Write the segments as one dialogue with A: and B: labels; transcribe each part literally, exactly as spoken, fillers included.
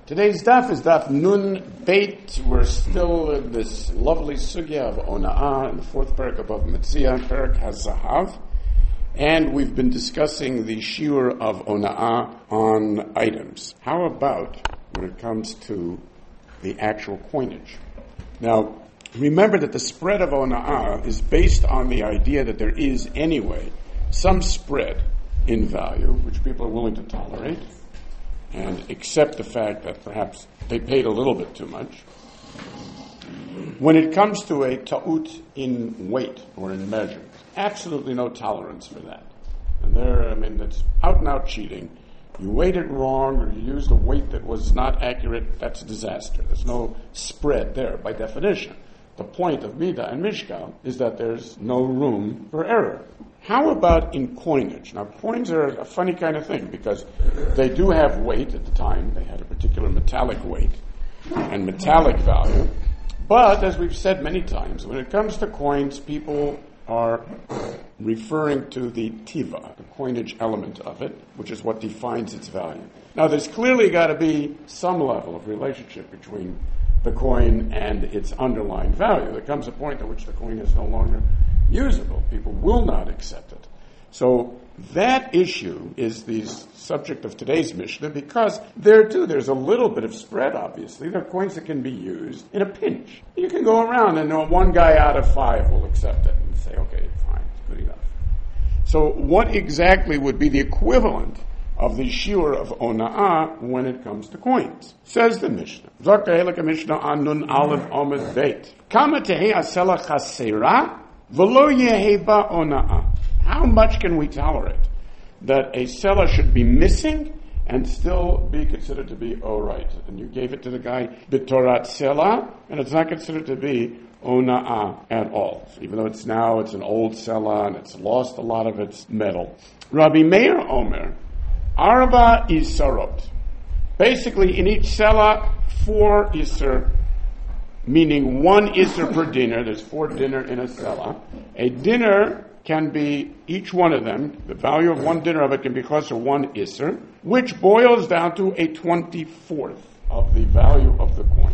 A: Today's daf is daf Nun Beit. We're still in this lovely sugya of Ona'ah in the fourth parak above Metzia, parak HaZahav. And we've been discussing the shiur of Ona'ah on items. How about when it comes to the actual coinage? Now, remember that the spread of Ona'ah is based on the idea that there is anyway some spread in value, which people are willing to tolerate, and accept the fact that perhaps they paid a little bit too much. When it comes to a ta'ut in weight or in measure, absolutely no tolerance for that. And there, I mean, that's out and out cheating. You weighed it wrong or you used a weight that was not accurate, that's a disaster. There's no spread there by definition. The point of Midah and Mishkal is that there's no room for error. How about in coinage? Now, coins are a funny kind of thing because they do have weight at the time. They had a particular metallic weight and metallic value. But, as we've said many times, when it comes to coins, people are referring to the tiva, the coinage element of it, which is what defines its value. Now, there's clearly got to be some level of relationship between the coin and its underlying value. There comes a point at which the coin is no longer usable. People will not accept it. So that issue is the subject of today's Mishnah because there too there's a little bit of spread, obviously. There are coins that can be used in a pinch. You can go around and know one guy out of five will accept it and say, okay, fine, it's good enough. So what exactly would be the equivalent of the shiur of Ona'ah when it comes to coins? Says the Mishnah. Zakah Mishnah Anun Aleph Omid Beit. Kama tehei asela chasera v'lo yeheba Ona'ah. How much can we tolerate that a seller should be missing and still be considered to be alright? And you gave it to the guy b'torat selah, and it's not considered to be Ona'ah at all. So even though it's now, it's an old selah and it's lost a lot of its metal. Rabbi Meir Omer, Arba Isarot. Basically, in each selah, four Isar, meaning one Isar per dinner. There's four dinner in a selah. A dinner can be, each one of them, the value of one dinner of it can be chaser one Isar, which boils down to a twenty-fourth of the value of the coin.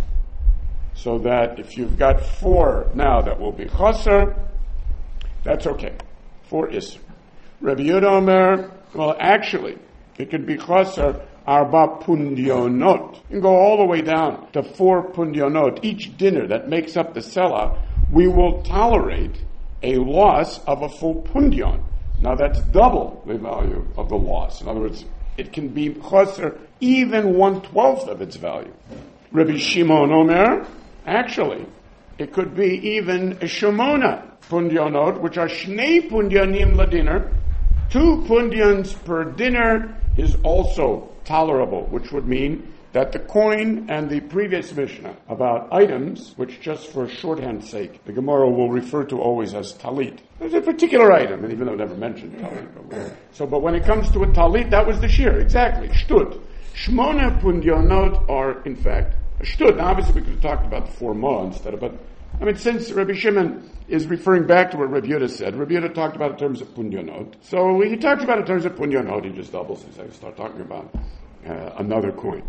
A: So that if you've got four now that will be chaser, that's okay. Four Isar. Rabbi Yehuda Omer, well, actually, it could be chaser arba pundionot. You can go all the way down to four pundionot. Each dinner that makes up the selah, we will tolerate a loss of a full pundion. Now that's double the value of the loss. In other words, it can be chaser even one-twelfth of its value. Rabbi Shimon Omer, actually, it could be even a shemona pundionot, which are shnei pundionim ladinner. Two pundions per dinner is also tolerable, which would mean that the coin and the previous Mishnah about items, which just for shorthand's sake, the Gemara will refer to always as talit. There's a particular item, and even though it never mentioned talit. So, but when it comes to a talit, that was the shiur, exactly, shtud. Shmona pundionot are, in fact, a shtud. Now, obviously, we could have talked about the four mo instead of, but, I mean, since Rabbi Shimon is referring back to what Rabbi Yehuda said, Rabbi Yehuda talked about it in terms of pundionot. So when he talks about it in terms of pundionot, he just doubles and says, start talking about uh, another coin.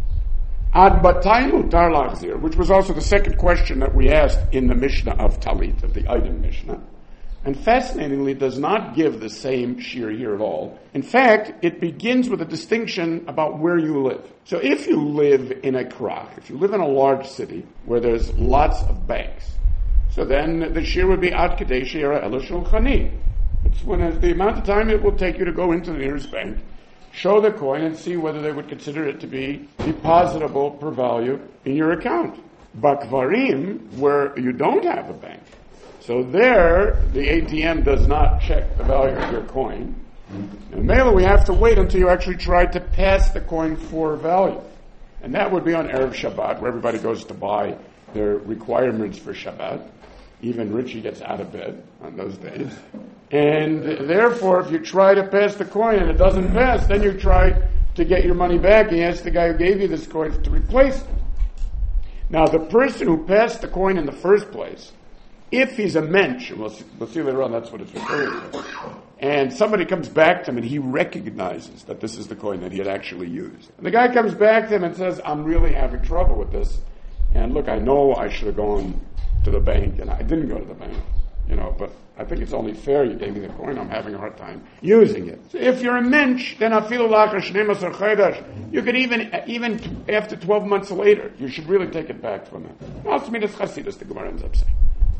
A: Ad batay mutar lachzir, which was also the second question that we asked in the Mishnah of Talit, of the item Mishnah. And fascinatingly, does not give the same shiur here at all. In fact, it begins with a distinction about where you live. So if you live in a krach, if you live in a large city where there's lots of banks, so then the shiur would be ad kadei she'era ela shulchani. It's when it's the amount of time it will take you to go into the nearest bank, show the coin, and see whether they would consider it to be depositable per value in your account. Bakvarim, where you don't have a bank, so there the A T M does not check the value of your coin. And mainly we have to wait until you actually try to pass the coin for value. And that would be on Erev Shabbat, where everybody goes to buy their requirements for Shabbat. Even Richie gets out of bed on those days. And therefore, if you try to pass the coin and it doesn't pass, then you try to get your money back and you ask the guy who gave you this coin to replace it. Now, the person who passed the coin in the first place, if he's a mensch, and we'll see, we'll see later on that's what it's referring to, and somebody comes back to him and he recognizes that this is the coin that he had actually used. And the guy comes back to him and says, I'm really having trouble with this, and look, I know I should have gone to the bank, and I didn't go to the bank, you know, but I think it's only fair you gave me the coin, I'm having a hard time using it. So if you're a mensch, then afilu lachar shneimasar chaydash, you could even, even after twelve months later, you should really take it back from him. Also, Midas Chasidus, the Gemara ends up saying.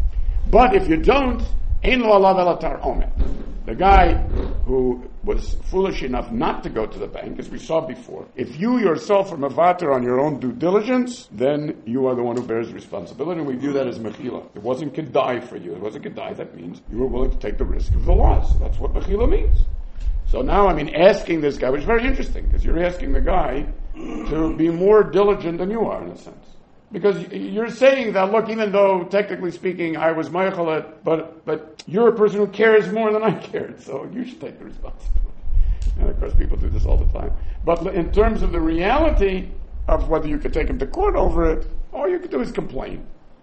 A: But if you don't, ein lo alav elatar omet. The guy who was foolish enough not to go to the bank, as we saw before, if you yourself are mevater on your own due diligence, then you are the one who bears responsibility, and we view that as mechila. It wasn't kedai for you. It wasn't kedai. That means you were willing to take the risk of the loss. That's what mechila means. So now, I mean, asking this guy, which is very interesting, because you're asking the guy to be more diligent than you are, in a sense. Because you're saying that, look, even though, technically speaking, I was Meichelet, but but you're a person who cares more than I cared, so you should take the responsibility. And of course, people do this all the time. But in terms of the reality of whether you could take him to court over it, all you could do is complain.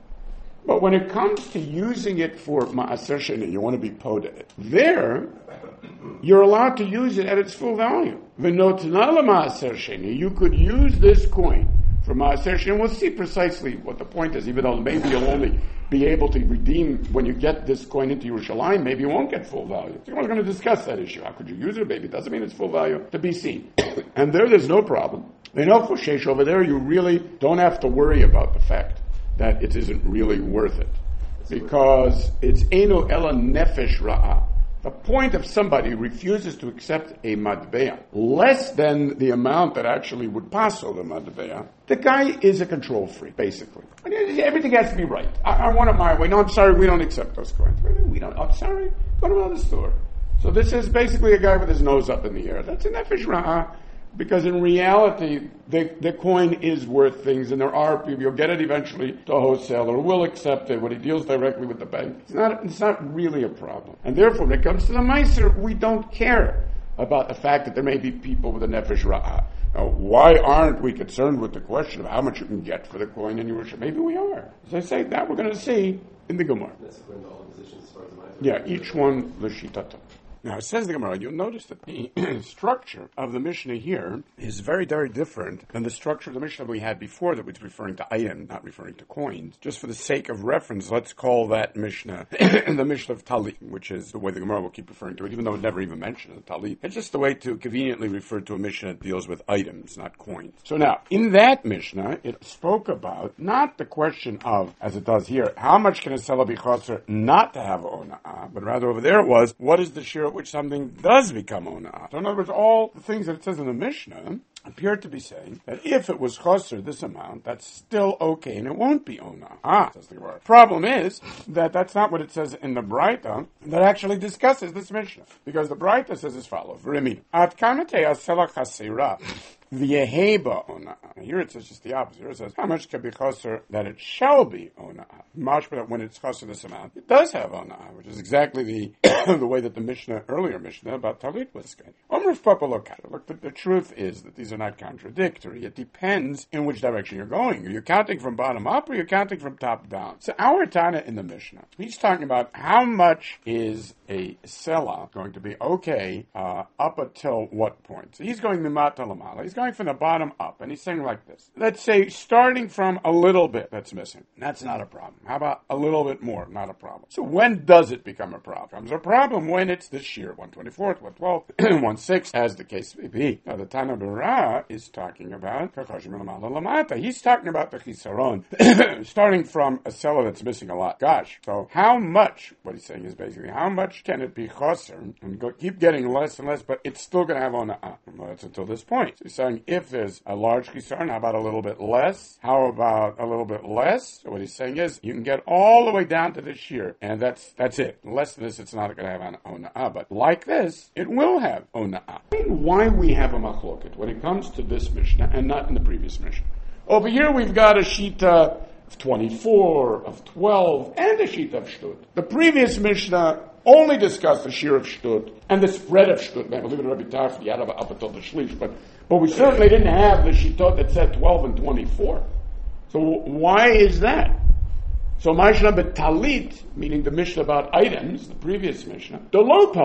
A: But when it comes to using it for ma'aser sheni, you want to be poded. There, you're allowed to use it at its full value. V'notna ma'aser sheni, you could use this coin for Maaser Sheni, and we'll see precisely what the point is, even though maybe you'll only be able to redeem when you get this coin into Yerushalayim, maybe you won't get full value. So we're going to discuss that issue. How could you use it? Maybe it doesn't mean it's full value, to be seen. And there, there's no problem. In El Choshesh over there, you really don't have to worry about the fact that it isn't really worth it. Because it's Eino Ela Nefesh Ra'ah. The point of somebody who refuses to accept a madbeya less than the amount that actually would pass over the madbeya, the guy is a control freak, basically. I mean, everything has to be right. I, I want it my way. No, I'm sorry, we don't accept those coins. We don't. I'm sorry. Go to another store. So this is basically a guy with his nose up in the air. That's a nefesh ra'ah, because in reality, the, the coin is worth things, and there are people, you'll get it eventually to a wholesaler, will accept it when he deals directly with the bank. It's not, it's not really a problem. And therefore, when it comes to the meiser, we don't care about the fact that there may be people with a nefesh ra'ah. Now, why aren't we concerned with the question of how much you can get for the coin in Yerusha? Maybe we are. As I say, that we're going to see in the Gemara.
B: That's according to all the positions as far as the meiser.
A: Yeah, each one l'shitata. Now, it says the Gemara, you'll notice that the structure of the Mishnah here is very, very different than the structure of the Mishnah we had before that was referring to item, not referring to coins. Just for the sake of reference, let's call that Mishnah the Mishnah of Talit, which is the way the Gemara will keep referring to it, even though it never even mentioned the Talit. It's just the way to conveniently refer to a Mishnah that deals with items, not coins. So now, in that Mishnah, it spoke about not the question of, as it does here, how much can a seller be chaser not to have ona'ah, but rather over there it was, what is the share which something does become ona'ah. So in other words, all the things that it says in the Mishnah appear to be saying that if it was chaser this amount, that's still okay and it won't be ona'ah. Ah, says the Gemara. Problem is that that's not what it says in the Braita that actually discusses this Mishnah. Because the Braita says as follows, Rimi, at kanate asela chasira. V'yeheba ona'ah. Here it says just the opposite. Here it says, how much can be chaser that it shall be ona'ah? Much, but when it's chaser this amount, it does have ona'ah, which is exactly the the way that the Mishnah, earlier Mishnah about Talit was going. Omruf Papa Lokata. Look, the, the truth is that these are not contradictory. It depends in which direction you're going. Are you counting from bottom up or are you counting from top down? So our Tana in the Mishnah, he's talking about how much is a seller going to be okay uh, up until what point. So he's going mimata lamala. He's going from the bottom up, and he's saying like this. Let's say starting from a little bit that's missing. That's not a problem. How about a little bit more? Not a problem. So when does it become a problem? It becomes a problem when it's this year, one twenty-fourth, one twelfth, one sixth, as the case may be. Now the Tana B'Ra is talking about he's talking about the chisaron, starting from a seller that's missing a lot. Gosh, so how much, what he's saying is basically, how much can it be chaser and go, keep getting less and less, but it's still going to have ona'ah? Well, that's until this point. So he's saying if there's a large chisaron, how about a little bit less? How about a little bit less? So what he's saying is you can get all the way down to this year, and that's that's it. Less than this, it's not going to have an ona'ah, but like this, it will have ona'ah. Why we have a machloket when it comes to this Mishnah and not in the previous Mishnah? Over here we've got a shita of twenty-four, of twelve, and a shita of shtut. The previous Mishnah only discussed the shear of shtut and the spread of shtut. I believe in Rabbi Tarf, the Yadav up until the shlish, but but we certainly didn't have the shitot that said twelve and twenty-four. So why is that? So Mishnah betalit, meaning the Mishnah about items, the previous Mishnah, the low talik.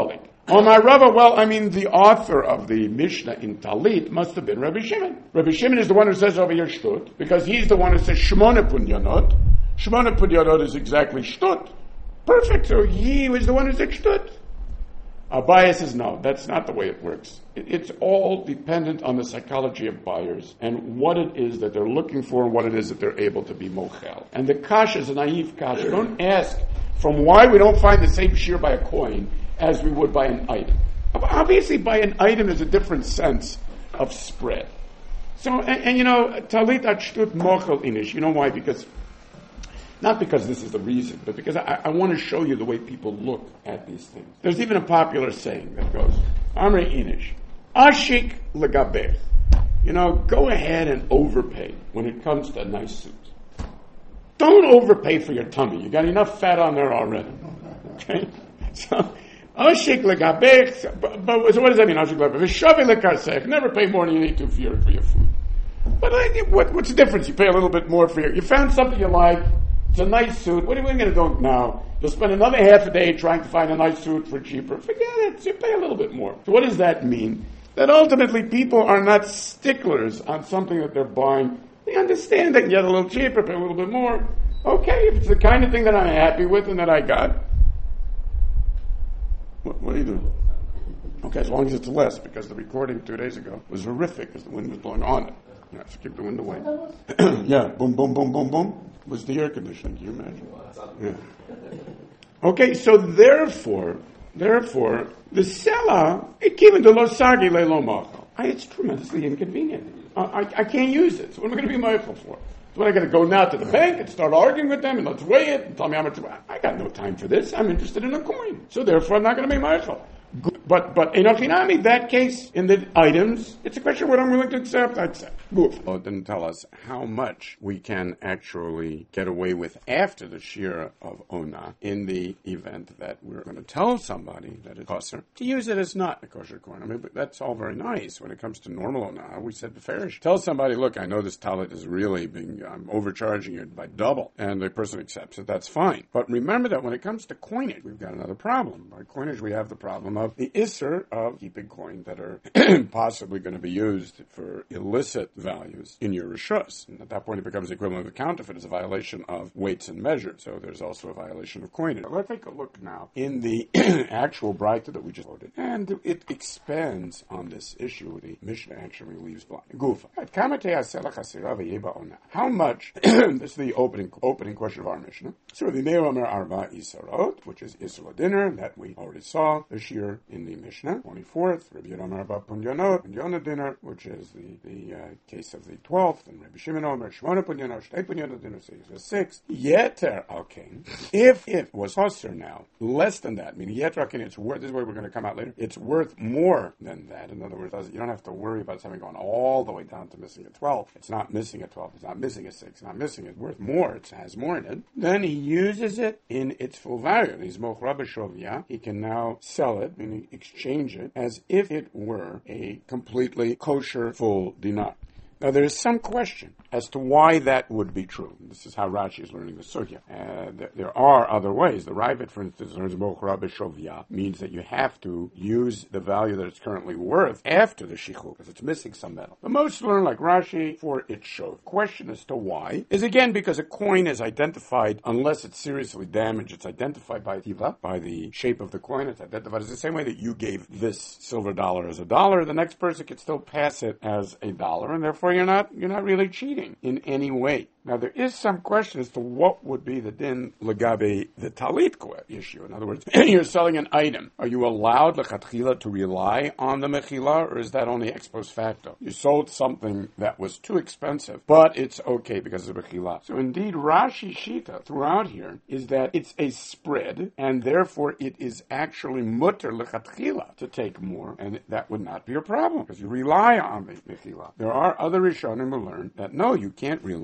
A: Oh, my Rava, well, I mean, the author of the Mishnah in Talit must have been Rabbi Shimon. Rabbi Shimon is the one who says over here shtut, because he's the one who says shmona punyanot. Shmona punyanot is exactly shtut. Perfect, so he was the one who said shtut. Abaye says, no, that's not the way it works. It's all dependent on the psychology of buyers and what it is that they're looking for and what it is that they're able to be mochel. And the kasha is a naive kasha. Don't ask from why we don't find the same shear by a coin as we would by an item. Obviously, by an item is a different sense of spread. So, and, and you know, talit at shtut mochel inish. You know why? Because Not because this is the reason, but because I, I want to show you the way people look at these things. There's even a popular saying that goes, Amre Inish, Ashik legabech. You know, go ahead and overpay when it comes to a nice suit. Don't overpay for your tummy. You got enough fat on there already. Okay? So, Ashik legabech, but, but so what does that mean? Ashik legabech. Vishavi lekarsech. Never pay more than you need to for your, for your food. But I, what, what's the difference? You pay a little bit more for your, you found something you like. It's a nice suit. What are we going to do now? You'll spend another half a day trying to find a nice suit for cheaper. Forget it. You pay a little bit more. So what does that mean? That ultimately people are not sticklers on something that they're buying. They understand they can get a little cheaper, pay a little bit more. Okay, if it's the kind of thing that I'm happy with and that I got. What, what are you doing? Okay, as long as it's less, because the recording two days ago was horrific because the wind was blowing on it. Yeah, so keep the wind away. Yeah, boom, boom, boom, boom, boom. Was the air conditioning, can you imagine? Yeah. Okay, so therefore, therefore, the seller, it's tremendously inconvenient. I, I, I can't use it. So what am I going to be mindful for? So am I going to go now to the bank and start arguing with them and let's weigh it and tell me how much? I got no time for this. I'm interested in a coin. So therefore, I'm not going to be mindful. But but in Ochinami, that case, in the items, it's a question of what I'm willing to accept, I accept. Goof. Well, it didn't tell us how much we can actually get away with after the shira of Ona in the event that we're going to tell somebody that it's kosher to use it as not a kosher coin. I mean, but that's all very nice when it comes to normal Ona. We said beferish. Tell somebody, look, I know this talit is really being, I'm overcharging you by double, and the person accepts it, that's fine. But remember that when it comes to coinage, we've got another problem. By coinage, we have the problem of the isser of keeping coins that are possibly going to be used for illicit values in your rishus. And at that point, it becomes the equivalent of a counterfeit. It's a violation of weights and measures. So there's also a violation of coinage. Let's take a look now in the actual Braita that we just quoted. And it expands on this issue. The Mishnah actually leaves blank. Gufa. How much, this is the opening opening question of our Mishnah. So the Neomer Arba Isarot, which is Isra dinner, that we already saw this year in the Mishnah, twenty-fourth, Rabbi Yeramar Abba Punyanot, Punyana dinner, which is the, the uh, case of the twelfth, and Rabbi Shimon Omer, Shmona Punyanot, Shtei Punyana dinner, so the sixth. Yeter Alkein, if it was Hosser now, less than that, meaning Yeter Alkein, it's worth, this is where we're going to come out later, it's worth more than that. In other words, you don't have to worry about something going all the way down to missing a twelve. It's not missing a twelve, it's not missing a six, it's not missing, it's worth more, it has more in it. Then he uses it in its full value. He's Mochra B'Shovya, he can now sell it, meaning exchange it, as if it were a completely kosher full dinar. Now, there is some question as to why that would be true. This is how Rashi is learning the sugya. Uh, there, there are other ways. The Ravid, for instance, learns Mochra B'Shovya, means that you have to use the value that it's currently worth after the shichur, because it's missing some metal. But most learn, like Rashi, for its show. Question as to why is, again, because a coin is identified, unless it's seriously damaged, it's identified by tiva, by the shape of the coin. It's identified as the same way that you gave this silver dollar as a dollar. The next person could still pass it as a dollar, and therefore you're not you're not really cheating in any way. Now, there is some question as to what would be the din legabe the talit issue. In other words, you're selling an item. Are you allowed lechatchila to rely on the mechila, or is that only ex post facto? You sold something that was too expensive, but it's okay because of mechila. So indeed, Rashi Shita throughout here is that it's a spread, and therefore it is actually mutter lechatchila to take more, and that would not be a problem because you rely on the mechila. There are other Rishonim who learn that no, you can't rely.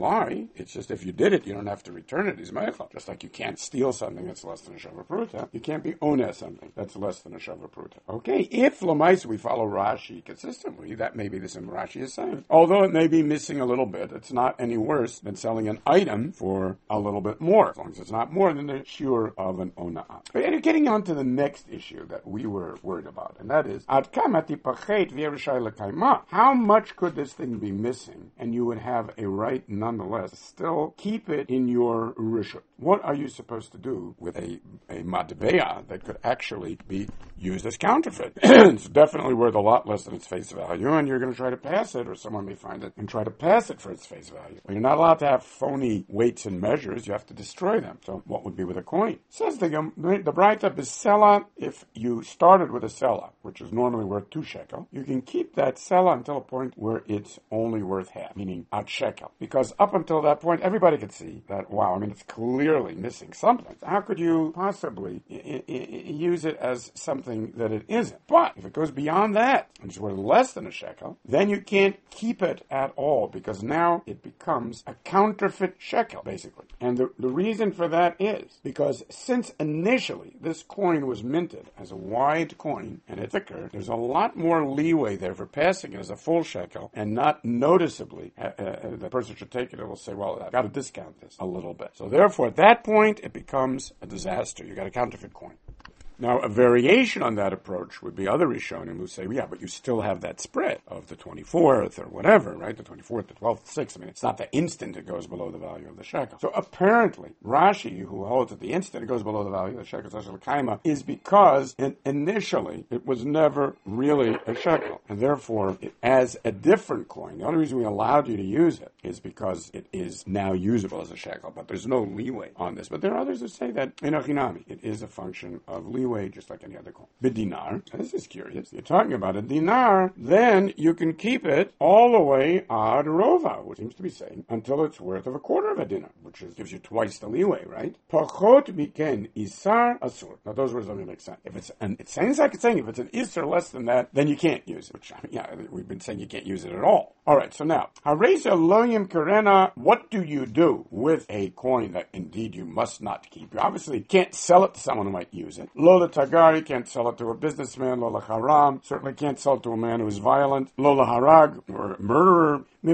A: okay? It's just if you did it, you don't have to return it. He's meichel. Just like you can't steal something that's less than a shava pruta, you can't be oneh something that's less than a shava pruta. Okay, if Lamaisa we follow Rashi consistently, that may be the same Rashi is saying. Although it may be missing a little bit, it's not any worse than selling an item for a little bit more, as long as it's not more than the shiur of an ona'ah. And getting on to the next issue that we were worried about, and that is, Ad kama tipachet v'yerushay l'kaima. How much could this thing be missing, and you would have a right nonetheless to still keep it in your rishut? What are you supposed to do with a, a matbeah that could actually be used as counterfeit? It's definitely worth a lot less than its face value, and you're going to try to pass it, or someone may find it and try to pass it for its face value. Well, you're not allowed to have phony weights and measures. You have to destroy them. So what would be with a coin? Says the the Braita, B'sela, if you started with a sela, which is normally worth two shekel, you can keep that sela until a point where it's only worth half, meaning at shekel. Because up until that point, everybody could see that, wow, I mean, it's clearly missing something. How could you possibly I- I- use it as something that it isn't? But if it goes beyond that, and it's worth less than a shekel, then you can't keep it at all, because now it becomes a counterfeit shekel, basically. And the, the reason for that is because since initially this coin was minted as a wide coin and it's thicker, there's a lot more leeway there for passing it as a full shekel, and not noticeably uh, uh, the person should take it and will say, well, I've got to discount this a little bit. So therefore, at that point, it becomes a disaster. You got a counterfeit coin. Now, a variation on that approach would be other Rishonim who say, yeah, but you still have that spread of the twenty-fourth or whatever, right? The twenty-fourth, the twelfth, the sixth. I mean, it's not the instant it goes below the value of the shekel. So apparently, Rashi, who holds at the instant it goes below the value of the shekel, kaima, is because it, initially it was never really a shekel. And therefore, it, as a different coin, the only reason we allowed you to use it is because it is now usable as a shekel. But there's no leeway on this. But there are others who say that in Achinami, it is a function of leeway, just like any other coin. The dinar, this is curious. You're talking about a dinar, then you can keep it all the way ad rova, which seems to be saying until it's worth of a quarter of a dinar, which is, gives you twice the leeway, right? Pachot miken isar asur. Now those words don't really make sense. If it's an, it sounds like it's saying if it's an isar less than that, then you can't use it. Which, I mean, yeah, we've been saying you can't use it at all. All right, so now, hareza loyim karena. What do you do with a coin that indeed you must not keep? You obviously can't sell it to someone who might use it. Lola tagari, can't sell it to a businessman. Lola haram, certainly can't sell it to a man who is violent. Lola harag, or a murderer. They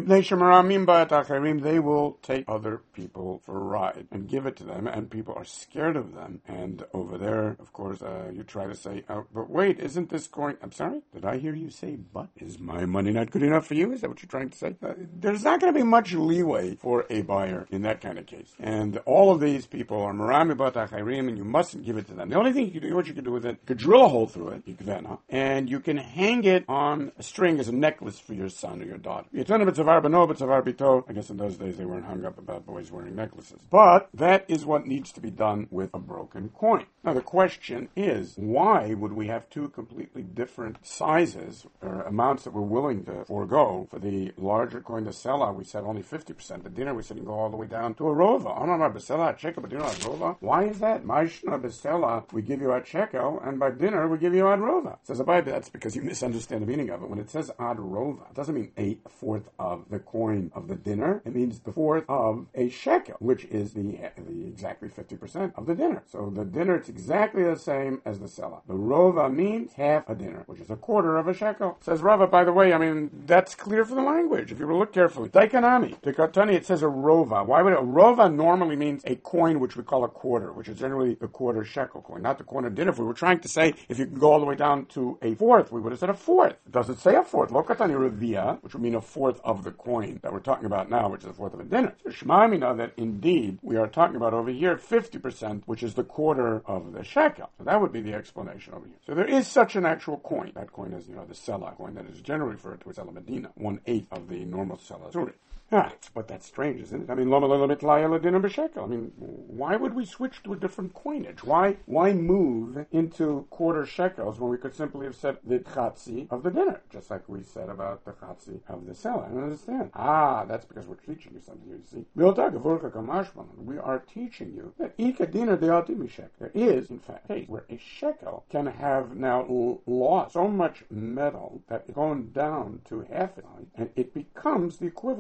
A: will take other people for a ride and give it to them, and people are scared of them. And over there, of course, uh, you try to say, oh, but wait, isn't this going... I'm sorry? Did I hear you say, but? Is my money not good enough for you? Is that what you're trying to say? Uh, there's not going to be much leeway for a buyer in that kind of case. And all of these people are marami bat achayrim, and you mustn't give it to them. The only thing you can do, what you can do with it, you could drill a hole through it, and you can hang it on a string as a necklace for your son or your daughter. It's none of it's Tzavar b'no, but Tzavar b'to. I guess in those days they weren't hung up about boys wearing necklaces. But that is what needs to be done with a broken coin. Now the question is, why would we have two completely different sizes or amounts that we're willing to forego? For the larger coin, the sela, we said only fifty percent. The dinner, we said you can go all the way down to a rova. Oh no, no, b'sela, shekel, but dinner, a rova. Why is that? Ma'ishna b'sela, we give you a shekel, and by dinner we give you ad rova. Says the Bible, that's because you misunderstand the meaning of it. When it says ad rova, it doesn't mean a fourth of the coin of the dinner. It means the fourth of a shekel, which is the, the exactly fifty percent of the dinner. So the dinner, it's exactly the same as the sela. The rova means half a dinner, which is a quarter of a shekel. Says Rava, by the way, I mean, that's clear from the language. If you were to look carefully. Daikanami, the Katani, it says a rova. Why would it? A rova normally means a coin which we call a quarter, which is generally the quarter shekel coin, not the quarter dinner. If we were trying to say, if you can go all the way down to a fourth, we would have said a fourth. It doesn't say a fourth. Lokatani revia, which would mean a fourth of the coin that we're talking about now, which is a fourth of a dinner. So Shmamina, that indeed we are talking about over here fifty percent, which is the quarter of the shekel. So that would be the explanation over here. So there is such an actual coin. That coin is, you know, the sela coin that is generally referred to as Sela Medina, one eighth of the normal sela Zuri. Ah, but that's strange, isn't it? I mean, loma loma mitlaya dinner b'shekel. I mean, why would we switch to a different coinage? Why why move into quarter shekels when we could simply have said the chatzi of the dinner, just like we said about the chatzi of the sela? I don't understand. Ah, that's because we're teaching you something here, you see. We are teaching you that ika dinner de'ati mishek. There is, in fact, a case where a shekel can have now l- lost so much metal that it's going down to half it, and it becomes the equivalent of a dinner.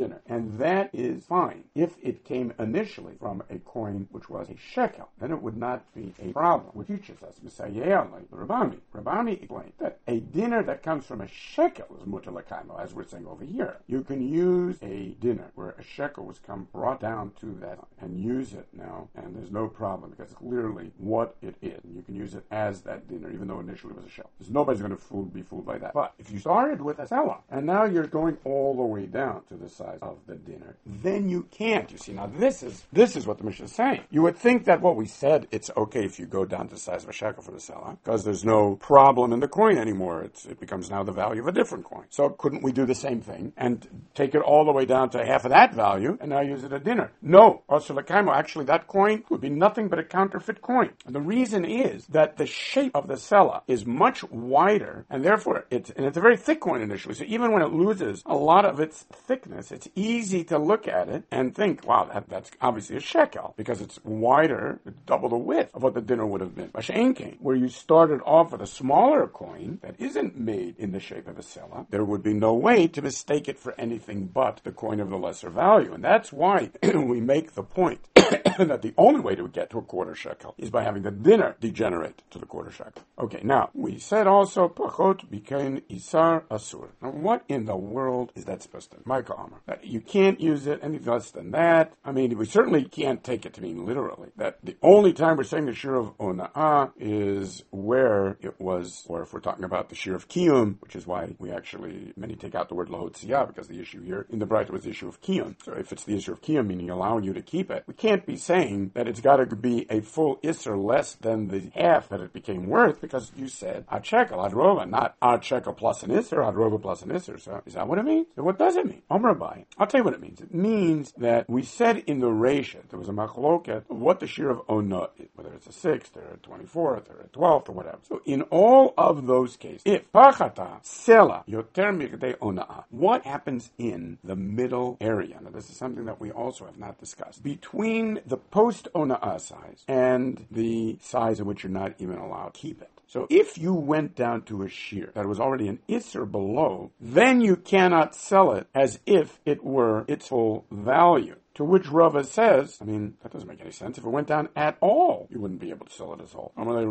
A: dinner. And that is fine. If it came initially from a coin which was a shekel, then it would not be a problem, which teaches us, Misayeh, like the Rabami. Rabami explained that a dinner that comes from a shekel is mutar l'kaimo, as we're saying over here. You can use a dinner where a shekel was come brought down to that and use it now, and there's no problem because it's clearly what it is. And you can use it as that dinner, even though initially it was a shekel. Because nobody's going to food, be fooled by that. But if you started with a selah, and now you're going all the way down to the size of the dinner, then you can't. You see, now this is this is what the Mishnah is saying. You would think that what we said, it's okay if you go down to the size of a shekel for the selah, because there's no problem in the coin anymore. It's, it becomes now the value of a different coin. So couldn't we do the same thing and take it all the way down to half of that value and now use it at dinner? No. Also, l'kaimo, actually that coin would be nothing but a counterfeit coin. And the reason is that the shape of the selah is much wider, and therefore it's, and it's a very thick coin initially. So even when it loses a lot of its thickness, it's easy to look at it and think, wow, that, that's obviously a shekel because it's wider, it's double the width of what the dinner would have been. Mashenkein, where you started off with a smaller coin that isn't made in the shape of a selah, there would be no way to mistake it for anything but the coin of the lesser value. And that's why we make the point that the only way to get to a quarter shekel is by having the dinner degenerate to the quarter shekel. Okay, now, we said also, pachot bikain isar asur. Now, what in the world is that supposed to mean? Michael Amar. That you can't use it anything less than that. I mean, we certainly can't take it to mean literally. That the only time we're saying the shir of ona'ah is where it was, or if we're talking about the shir of kiyum, which is why we actually, many take out the word lahotziyah, because the issue here in the Braita was the issue of kiyum. So if it's the issue of kiyum, meaning allowing you to keep it, we can't be saying that it's got to be a full isser less than the half that it became worth, because you said ad shekel, ad rova, not ad shekel plus an isser, ad rova plus an isser. So is that what it means? So what does it mean? Omer Abaye. I'll tell you what it means. It means that we said in the Reisha, there was a machloket of what the shir of ona is, whether it's a sixth or a twenty-fourth or a twelfth or whatever. So in all of those cases, if pachata sela yoter mikdei ona'ah, what happens in the middle area? Now this is something that we also have not discussed. Between the post-ona'ah size and the size in which you're not even allowed to keep it. So if you went down to a shear that was already an isser below, then you cannot sell it as if it were its full value. To which Rava says, I mean, that doesn't make any sense. If it went down at all, you wouldn't be able to sell it as whole. I mean,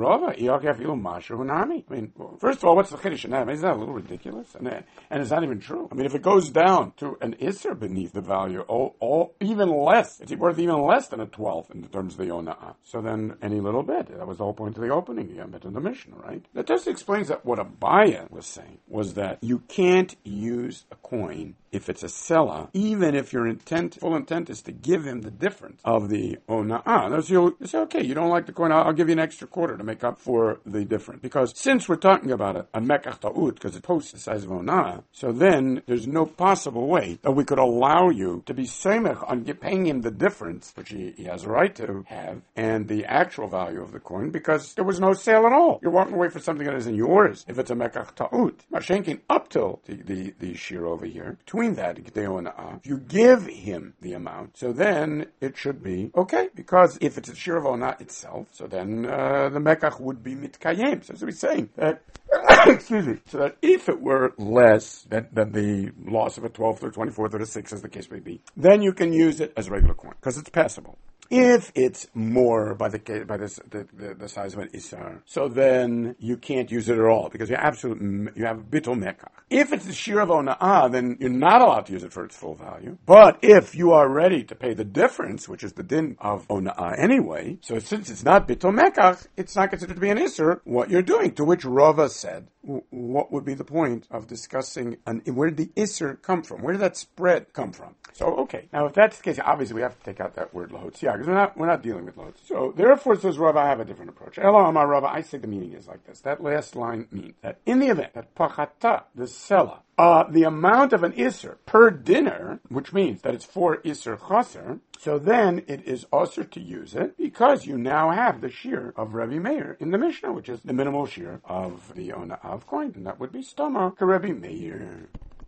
A: well, first of all, what's the chiddush in that? Isn't that a little ridiculous? And, and it's not even true. I mean, if it goes down to an isser beneath the value, all, all, even less, it's worth even less than a twelfth in terms of the ona'ah. So then, any little bit. That was the whole point of the opening, the Yom in the Mishnah, right? That just explains that what Abaye was saying was that you can't use a coin if it's a selah, even if your intent, full intent is to give him the difference of the ona'ah. So you'll say, okay, you don't like the coin, I'll, I'll give you an extra quarter to make up for the difference. Because since we're talking about a, a mekach ta'ut, because it posts the size of ona'ah, so then there's no possible way that we could allow you to be semech on paying him the difference, which he, he has a right to have, and the actual value of the coin, because there was no sale at all. You're walking away for something that isn't yours if it's a mekach ta'ut. Mashenkin up till the, the, the shir over here, between that, if you give him the amount, so then it should be okay, because if it's a shir of onah itself, so then uh, the mekach would be mitkayem. So, so he's saying that, excuse me, so that if it were less than, than the loss of a twelfth or twenty-fourth or a sixth, as the case may be, then you can use it as a regular coin, because it's passable. If it's more by the by the, the, the size of an isar, so then you can't use it at all because you absolute you have bittul mekach. If it's the shir of ona'ah, then you're not allowed to use it for its full value. But if you are ready to pay the difference, which is the din of ona'ah anyway, so since it's not bittul mekach, it's not considered to be an isar. What you're doing, to which Rava said, what would be the point of discussing an, where did the isser come from? Where did that spread come from? So, okay. Now, if that's the case, obviously we have to take out that word lahotziyah, because we're not, we're not dealing with lahotziyah. So, therefore, says Rava, I have a different approach. Elo amar Rava, I say the meaning is like this. That last line means that in the event that pachata, the selah, Uh, the amount of an isser per dinner, which means that it's four isser chaser, so then it is also to use it because you now have the shear of Rebbe Meir in the Mishnah, which is the minimal shear of the ona'ah coin, and that would be stama to Rebbe Meir.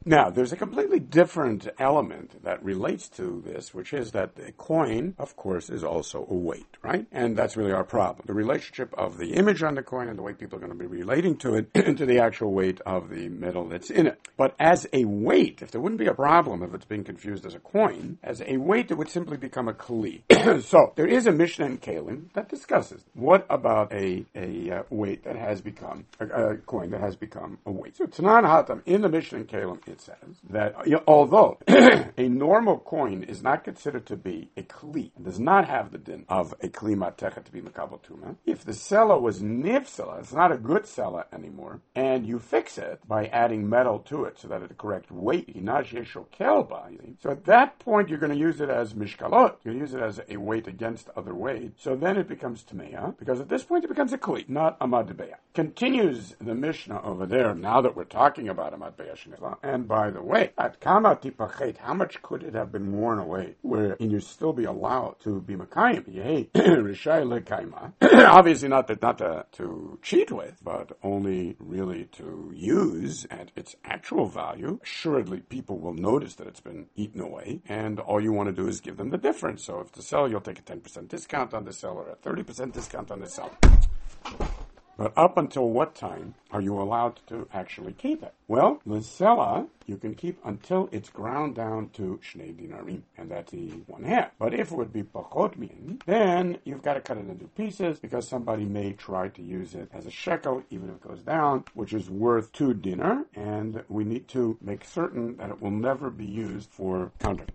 A: Now, there's a completely different element that relates to this, which is that the coin, of course, is also a weight, right? And that's really our problem. The relationship of the image on the coin and the way people are going to be relating to it to the actual weight of the metal that's in it. But as a weight, if there wouldn't be a problem if it's being confused as a coin, as a weight, it would simply become a kli. So, there is a Mishnah in Kalim that discusses what about a, a uh, weight that has become, a, a coin that has become a weight. So, Tanan Hatam, in the Mishnah in Kalim, it says that uh, although a normal coin is not considered to be a kli, and does not have the din of a kli matechet to be mekabel tuma, if the seller was nifsala, it's not a good seller anymore, and you fix it by adding metal to it so that it's the correct weight, so at that point you're going to use it as mishkalot, you're going to use it as a weight against other weight, so then it becomes tameya, because at this point it becomes a kli, not a madbeya. Continues the Mishnah over there, now that we're talking about a madbeya shnila, and by the way, at kama tipachet, how much could it have been worn away, where and you still be allowed to be makayim, yehei, rishai lekaima, obviously not, that, not to, to cheat with, but only really to use at its actual value. Assuredly, people will notice that it's been eaten away, and all you want to do is give them the difference. So if the seller, you'll take a ten percent discount on the seller, a thirty percent discount on the seller. But up until what time are you allowed to actually keep it? Well, the seller, you can keep until it's ground down to shnei dinarim, and that's the one half. But if it would be pachot min, then you've got to cut it into pieces, because somebody may try to use it as a shekel, even if it goes down, which is worth two dinar, and we need to make certain that it will never be used for counterfeit.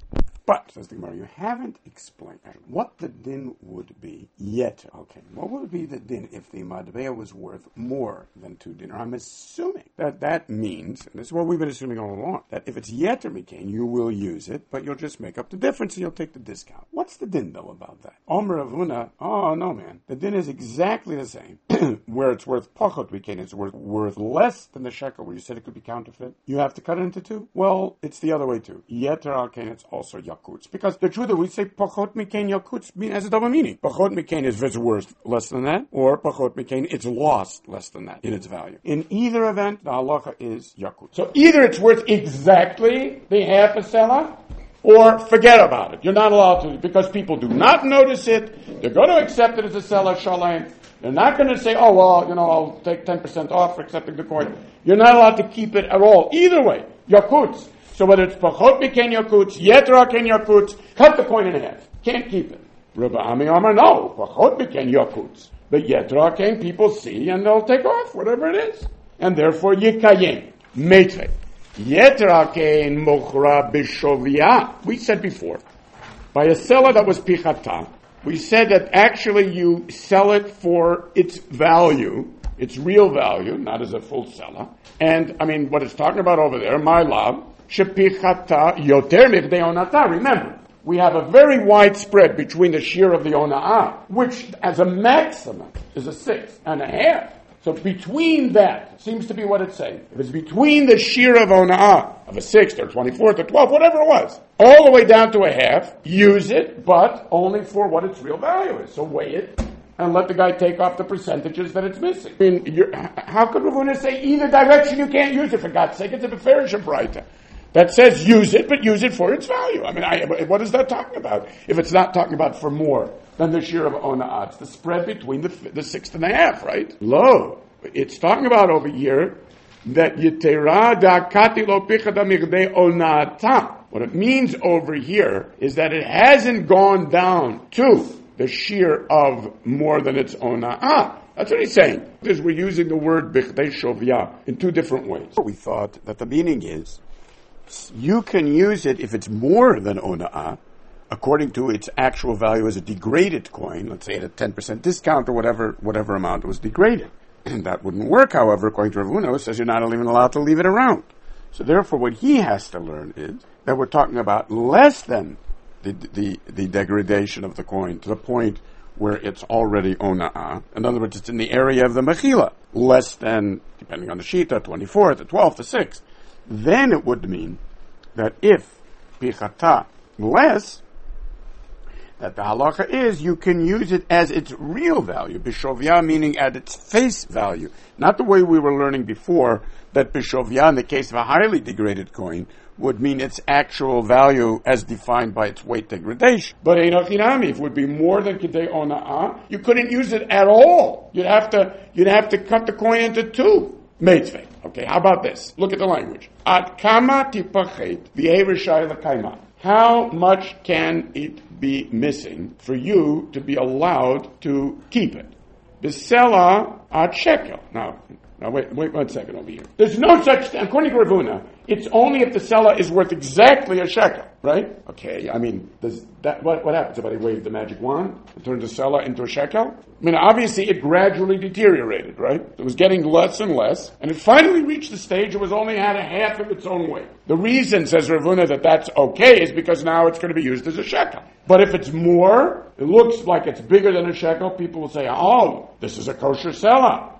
A: But, says the Gemara, you haven't explained what the din would be yet. Okay, what would be the din if the madbeya was worth more than two dinar? I'm assuming that that means, and this is what we've been assuming all along, that if it's yeter mikain, you will use it, but you'll just make up the difference and you'll take the discount. What's the din, though, about that? Omer Avuna, oh, no, man. The din is exactly the same. Where it's worth pachot mikain, it's worth, worth less than the shekel, where you said it could be counterfeit. You have to cut it into two? Well, it's the other way, too. Yeter alkain, it's also yak. Because the truth is, we say pachot mikain yakutz has a double meaning. Pachot mikain is if it's worth less than that, or pachot mikain it's lost less than that in its value. In either event, the halacha is yakutz. So either it's worth exactly the half a seller, or forget about it. You're not allowed to, because people do not notice it. They're going to accept it as a seller shalem. They're not going to say, oh, well, you know, I'll take ten percent off for accepting the coin. You're not allowed to keep it at all. Either way, yakutz. So whether it's pachot mikain yakutz, yeter ken yakutz, cut the coin in half. Can't keep it. Rabbi Ami Amar, no, pachot mikain yakutz. But yeter ken, people see and they'll take off, whatever it is. And therefore, yikayim, metre. Yeter ken mochra b'shovia. We said before, by a seller that was pichata, we said that actually you sell it for its value, its real value, not as a full seller. And, I mean, what it's talking about over there, my love, shepichata yoter mivdei onata. Remember, we have a very wide spread between the shear of the ona'ah, which as a maximum is a six and a half. So between that, seems to be what it's saying. If it's between the shear of ona'ah, of a sixth or twenty-fourth or twelfth, whatever it was, all the way down to a half, use it, but only for what its real value is. So weigh it and let the guy take off the percentages that it's missing. I mean, you're, how could Ravuna say either direction you can't use it, for God's sake? It's a Beferish Breita that says use it, but use it for its value. I mean, I, what is that talking about? If it's not talking about for more than the shear of ona'ah, it's the spread between the, the sixth and a half, right? Lo, it's talking about over here that yitera da'kati lo pichada mirdei ona'ata. What it means over here is that it hasn't gone down to the shear of more than its ona'ah. That's what he's saying. Because we're using the word bichdei shovya in two different ways. We thought that the meaning is you can use it if it's more than ona'ah, according to its actual value as a degraded coin, let's say at a ten percent discount or whatever whatever amount was degraded. And that wouldn't work, however, according to Rav Huna, it says you're not even allowed to leave it around. So therefore what he has to learn is that we're talking about less than the the, the degradation of the coin to the point where it's already ona'ah. In other words, it's in the area of the mechila, less than, depending on the shita, twenty-fourth, the twelfth, the sixth. Then it would mean that if pichata less, that the halacha is you can use it as its real value, bishovya, meaning at its face value. Not the way we were learning before, that bishovya, in the case of a highly degraded coin, would mean its actual value as defined by its weight degradation. But einochinami, if it would be more than kidei ona'ah, you couldn't use it at all. You'd have to, you'd have to cut the coin into two. Meitzveh. Okay, how about this? Look at the language. At kama tipachet v'erishai l'kaima. How much can it be missing for you to be allowed to keep it? Bisela at shekel. Now, now wait, wait one second over here. There's no such thing. According to Rav Huna, it's only if the selah is worth exactly a shekel, right? Okay, I mean, does that, what, what happens? Somebody waved the magic wand and turned the selah into a shekel? I mean, obviously it gradually deteriorated, right? It was getting less and less, and it finally reached the stage it was only had a half of its own weight. The reason, says Rav Huna, that that's okay is because now it's going to be used as a shekel. But if it's more, it looks like it's bigger than a shekel, people will say, oh, this is a kosher selah.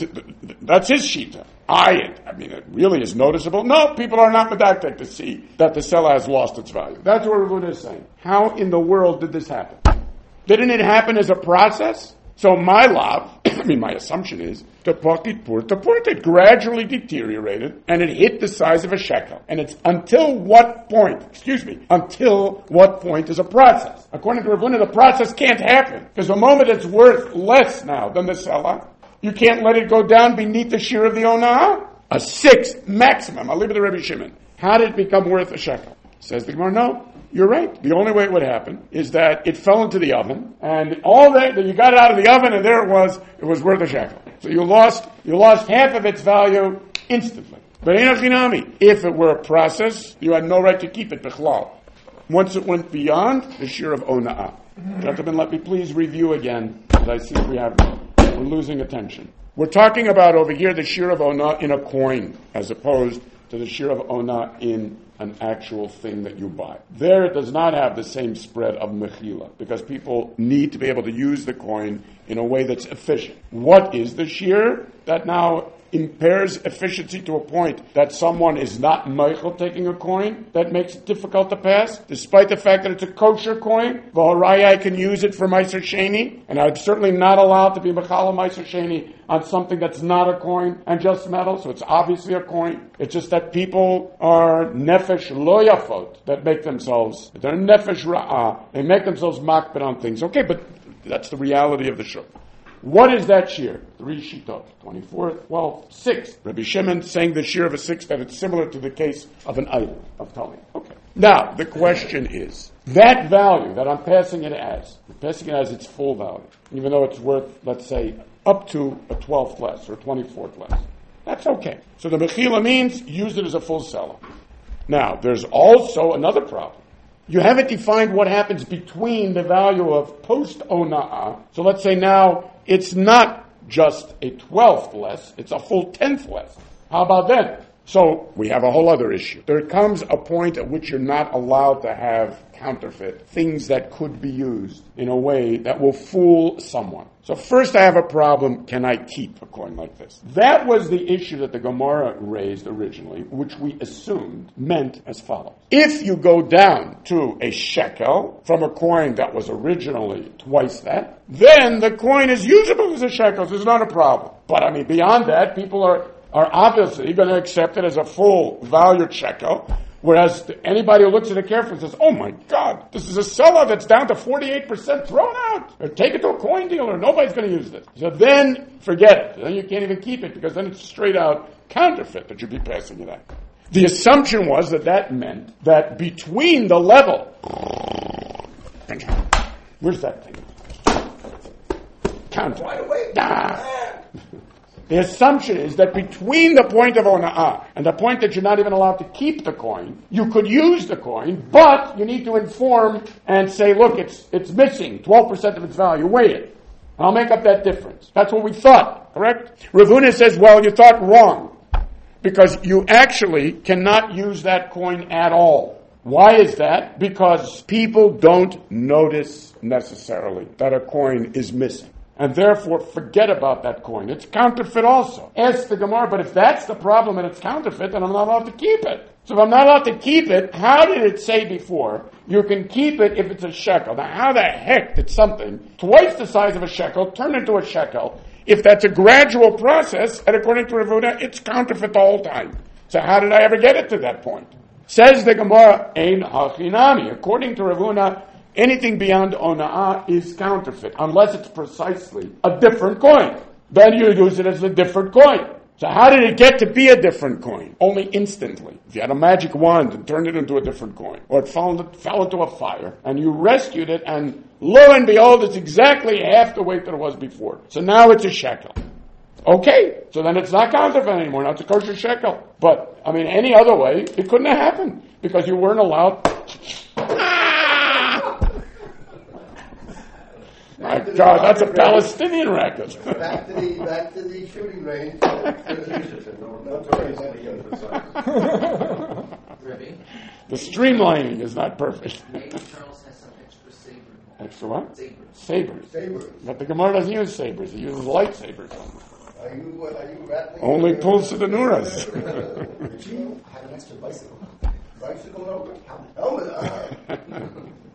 A: That's his shita. I, I mean, it really is noticeable. No, people are not medactic to see that the selah has lost its value. That's what Rav Huna is saying. How in the world did this happen? Didn't it happen as a process? So my lav, I mean, my assumption is, the pocket pur, the pur, it gradually deteriorated, and it hit the size of a shekel. And it's until what point, excuse me, until what point is a process? According to Rav Huna, the process can't happen. Because the moment it's worth less now than the selah, you can't let it go down beneath the shear of the onah. A sixth maximum. I'll leave it to Rabbi Shimon. How did it become worth a shekel? Says the Gemara, no. You're right. The only way it would happen is that it fell into the oven, and all that, you got it out of the oven, and there it was, it was worth a shekel. So you lost, you lost half of its value instantly. But einochinami, if it were a process, you had no right to keep it, bichlal. Once it went beyond the shear of ona'ah. Gentlemen, let me please review again, because I see we have, we're losing attention. We're talking about over here the shear of ona'ah in a coin, as opposed to the shear of ona'ah in an actual thing that you buy. There it does not have the same spread of mechila, because people need to be able to use the coin in a way that's efficient. What is the shear that now impairs efficiency to a point that someone is not meichel taking a coin, that makes it difficult to pass, despite the fact that it's a kosher coin? V'haraya, I can use it for Meiser Sheni, and I'm certainly not allowed to be mechala Meiser Sheni on something that's not a coin and just metal, so it's obviously a coin. It's just that people are nefesh lo yafot, that make themselves, they're nefesh ra'ah, they make themselves makbid on things. Okay, but that's the reality of the shuk. What is that shear? Three shitot. twenty-four, twelve, six. Rabbi Shimon saying the shear of a six, that it's similar to the case of an idol, of Tali. Okay. Now, the question is, that value that I'm passing it as, I'm passing it as its full value, even though it's worth, let's say, up to a twelfth less or a twenty-fourth less. That's okay. So the mechila means use it as a full seller. Now, there's also another problem. You haven't defined what happens between the value of post-ona'ah. So let's say now it's not just a twelfth less, it's a full tenth less. How about then? So we have a whole other issue. There comes a point at which you're not allowed to have counterfeit, things that could be used in a way that will fool someone. So first I have a problem, can I keep a coin like this? That was the issue that the Gemara raised originally, which we assumed meant as follows. If you go down to a shekel from a coin that was originally twice that, then the coin is usable as a shekel, so it's not a problem. But I mean, beyond that, people are, are obviously going to accept it as a full valued shekel. Whereas anybody who looks at it carefully says, oh my God, this is a seller that's down to forty-eight percent thrown out. Or take it to a coin dealer. Nobody's going to use this. So then, forget it. Then you can't even keep it because then it's straight out counterfeit that you'd be passing it at. The assumption was that that meant that between the level... Where's that thing? Counter.
B: Wide awake.
A: Ah. The assumption is that between the point of ona'ah and the point that you're not even allowed to keep the coin, you could use the coin, but you need to inform and say, look, it's it's missing twelve percent of its value, weigh it. And I'll make up that difference. That's what we thought, correct? Rav Huna says, well, you thought wrong, because you actually cannot use that coin at all. Why is that? Because people don't notice necessarily that a coin is missing. And therefore, forget about that coin. It's counterfeit also. Ask the Gemara, but if that's the problem and it's counterfeit, then I'm not allowed to keep it. So if I'm not allowed to keep it, how did it say before you can keep it if it's a shekel? Now how the heck did something twice the size of a shekel turn into a shekel if that's a gradual process, and according to Rav Huna, it's counterfeit the whole time? So how did I ever get it to that point? Says the Gemara, Ein hachinami. According to Rav Huna, anything beyond ona'ah is counterfeit, unless it's precisely a different coin. Then you use it as a different coin. So how did it get to be a different coin? Only instantly. If you had a magic wand and turned it into a different coin, or it fell into, fell into a fire, and you rescued it, and lo and behold, it's exactly half the weight that it was before. So now it's a shekel. Okay, so then it's not counterfeit anymore. Now it's a kosher shekel. But, I mean, any other way, it couldn't have happened, because you weren't allowed... My God, that's a Palestinian racket.
C: Back to the back to the shooting range.
A: The streamlining is not perfect.
D: Maybe Charles has some extra saber.
A: Extra what?
D: Sabers.
A: Sabers.
C: Sabers.
A: But the Gemara doesn't use sabers; it uses lightsabers.
C: Are you are you rattling?
A: Only pulls to the Nuras.
C: I have an extra bicycle. Bicycle over. Helmet. Uh,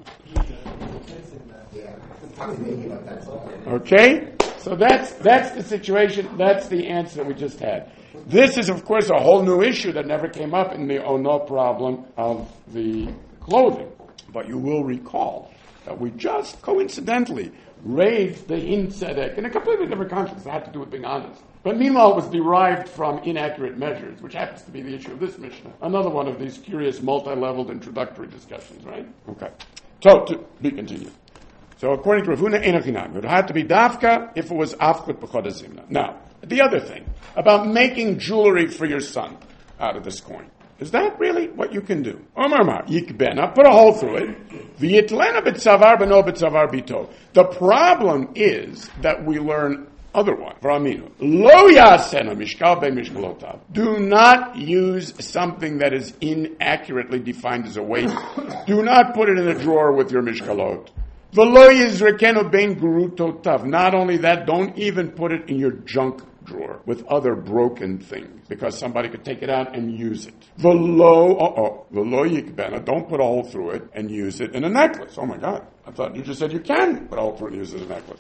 A: Okay, so that's that's the situation. That's the answer that we just had. This is, of course, a whole new issue that never came up in the ono problem of the clothing. But you will recall that we just coincidentally raised the hin tzedek in a completely different context. It had to do with being honest. But meanwhile, it was derived from inaccurate measures, which happens to be the issue of this Mishnah. Another one of these curious multi-leveled introductory discussions, right? Okay. So, to be continued. So according to Rav Huna, ein hachinami. It would have to be dafka if it was afkut b'chod zimna. Now, the other thing about making jewelry for your son out of this coin. Is that really what you can do? Omar mar, yikbena, put a hole through it. V'yitlena b'tzavar b'no b'tzavar bito. The problem is that we learn otherwise. V'raminu. Lo yasena mishkal ben mishkalotav. Do not use something that is inaccurately defined as a weight. Do not put it in a drawer with your mishkalot. Not only that, don't even put it in your junk drawer with other broken things, because somebody could take it out and use it. Uh-oh. Don't put a hole through it and use it in a necklace. Oh my God. I thought you just said you can put a hole through it and use it in a necklace.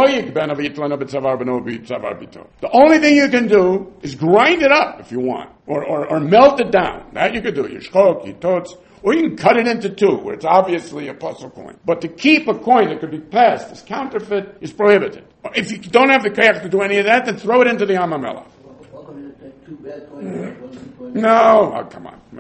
A: The only thing you can do is grind it up if you want, or, or, or melt it down. That you could do. Yishchok, yitots. Or you can cut it into two, where it's obviously a puzzle coin. But to keep a coin that could be passed as counterfeit is prohibited. If you don't have the kayak to do any of that, then throw it into the Yam HaMelech. No, oh, come on.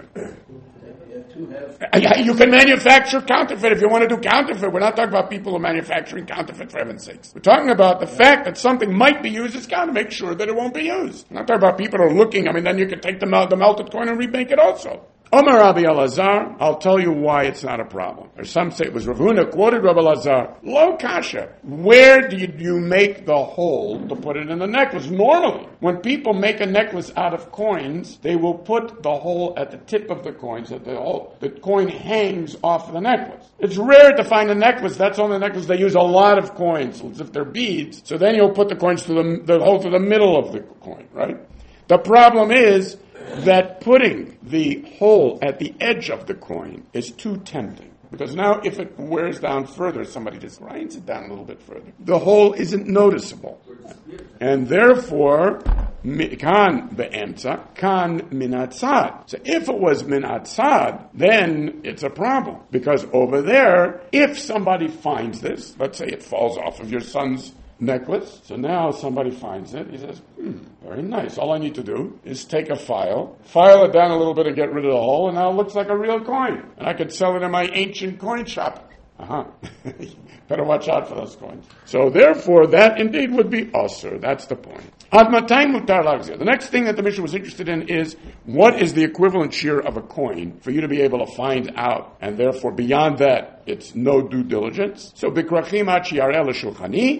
A: You can manufacture counterfeit if you want to do counterfeit. We're not talking about people who are manufacturing counterfeit, for heaven's sakes. We're talking about the fact that something might be used as counterfeit. Make sure that it won't be used. We're not talking about people who are looking. I mean, then you can take the, mel- the melted coin and remake it also. Omar Rabbi Elazar, I'll tell you why it's not a problem. Or some say it was Rav Huna quoted Rabbi Elazar. Lo kasha. Where do you, you make the hole to put it in the necklace? Normally, when people make a necklace out of coins, they will put the hole at the tip of the coin so that the, hole, the coin hangs off the necklace. It's rare to find a necklace. That's on the necklace. They use a lot of coins as if they're beads. So then you'll put the coins to the, the hole to the middle of the coin, right? The problem is that putting the hole at the edge of the coin is too tempting. Because now if it wears down further, somebody just grinds it down a little bit further. The hole isn't noticeable. And therefore, kan be'emtza, kan minatzad. So if it was minatzad, then it's a problem. Because over there, if somebody finds this, let's say it falls off of your son's necklace. So now somebody finds it. He says, hmm, very nice. All I need to do is take a file, file it down a little bit and get rid of the hole, and now it looks like a real coin. And I could sell it in my ancient coin shop. Uh-huh. Better watch out for those coins. So therefore, that indeed would be usher. That's the point. The next thing that the Mishnah was interested in is, what is the equivalent shear of a coin for you to be able to find out? And therefore, beyond that, it's no due diligence. So, bikrachim achiyarel shulchani,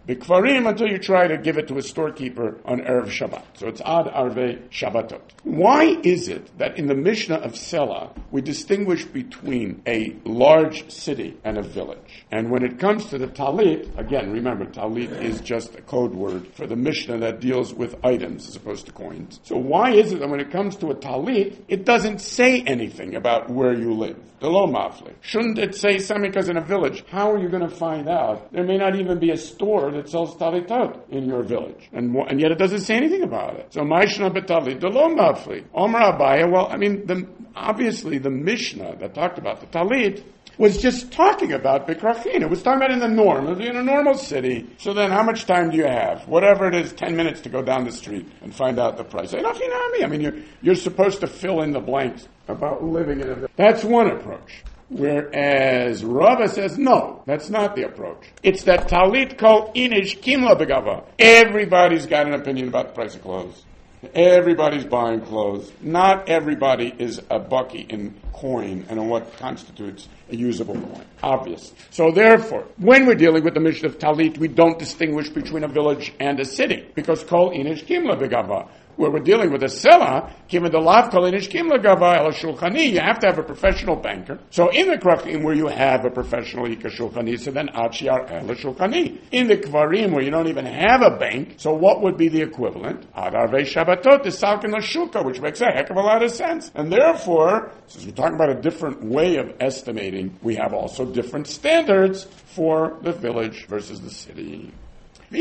A: Bikvarim until you try to give it to a storekeeper on Erev Shabbat. So it's Ad Arvei Shabbatot. Why is it that in the Mishnah of Sela we distinguish between a large city and a village? And when it comes to the Talit, again, remember, Talit is just a code word for the Mishnah that deals with items as opposed to coins. So why is it that when it comes to a Talit, it doesn't say anything about where you live? The lo mafli. Shouldn't it say something? Because in a village, how are you going to find out? There may not even be a store that sells talitot in your village, and and yet it doesn't say anything about it. So ma'ishna betalit the lo mafli. Omer Abaya. Well, I mean, the, obviously the Mishnah that talked about the talit was just talking about Bikrachin. It was talking about in the norm, in a normal city. So then how much time do you have? Whatever it is, ten minutes to go down the street and find out the price. I mean, you're, you're supposed to fill in the blanks about living in a village. That's one approach. Whereas Rava says, no, that's not the approach. It's that talit kol inish kimla begava. Everybody's got an opinion about the price of clothes. Everybody's buying clothes. Not everybody is a bucky in coin and in what constitutes a usable coin, obviously. So therefore, when we're dealing with the Mishnah of Talit, we don't distinguish between a village and a city, because kol inish kimla begava. Where we're dealing with a seller, given the lav kol inish kimla gava el shulchani, you have to have a professional banker. So in the krachim where you have a professional ika shulchani, so then achiar el shulchani. In the kvarim where you don't even have a bank, so what would be the equivalent? Ad arvei shabbatot is salkin l'shulka, which makes a heck of a lot of sense. And therefore, since we're talking about a different way of estimating, we have also different standards for the village versus the city. And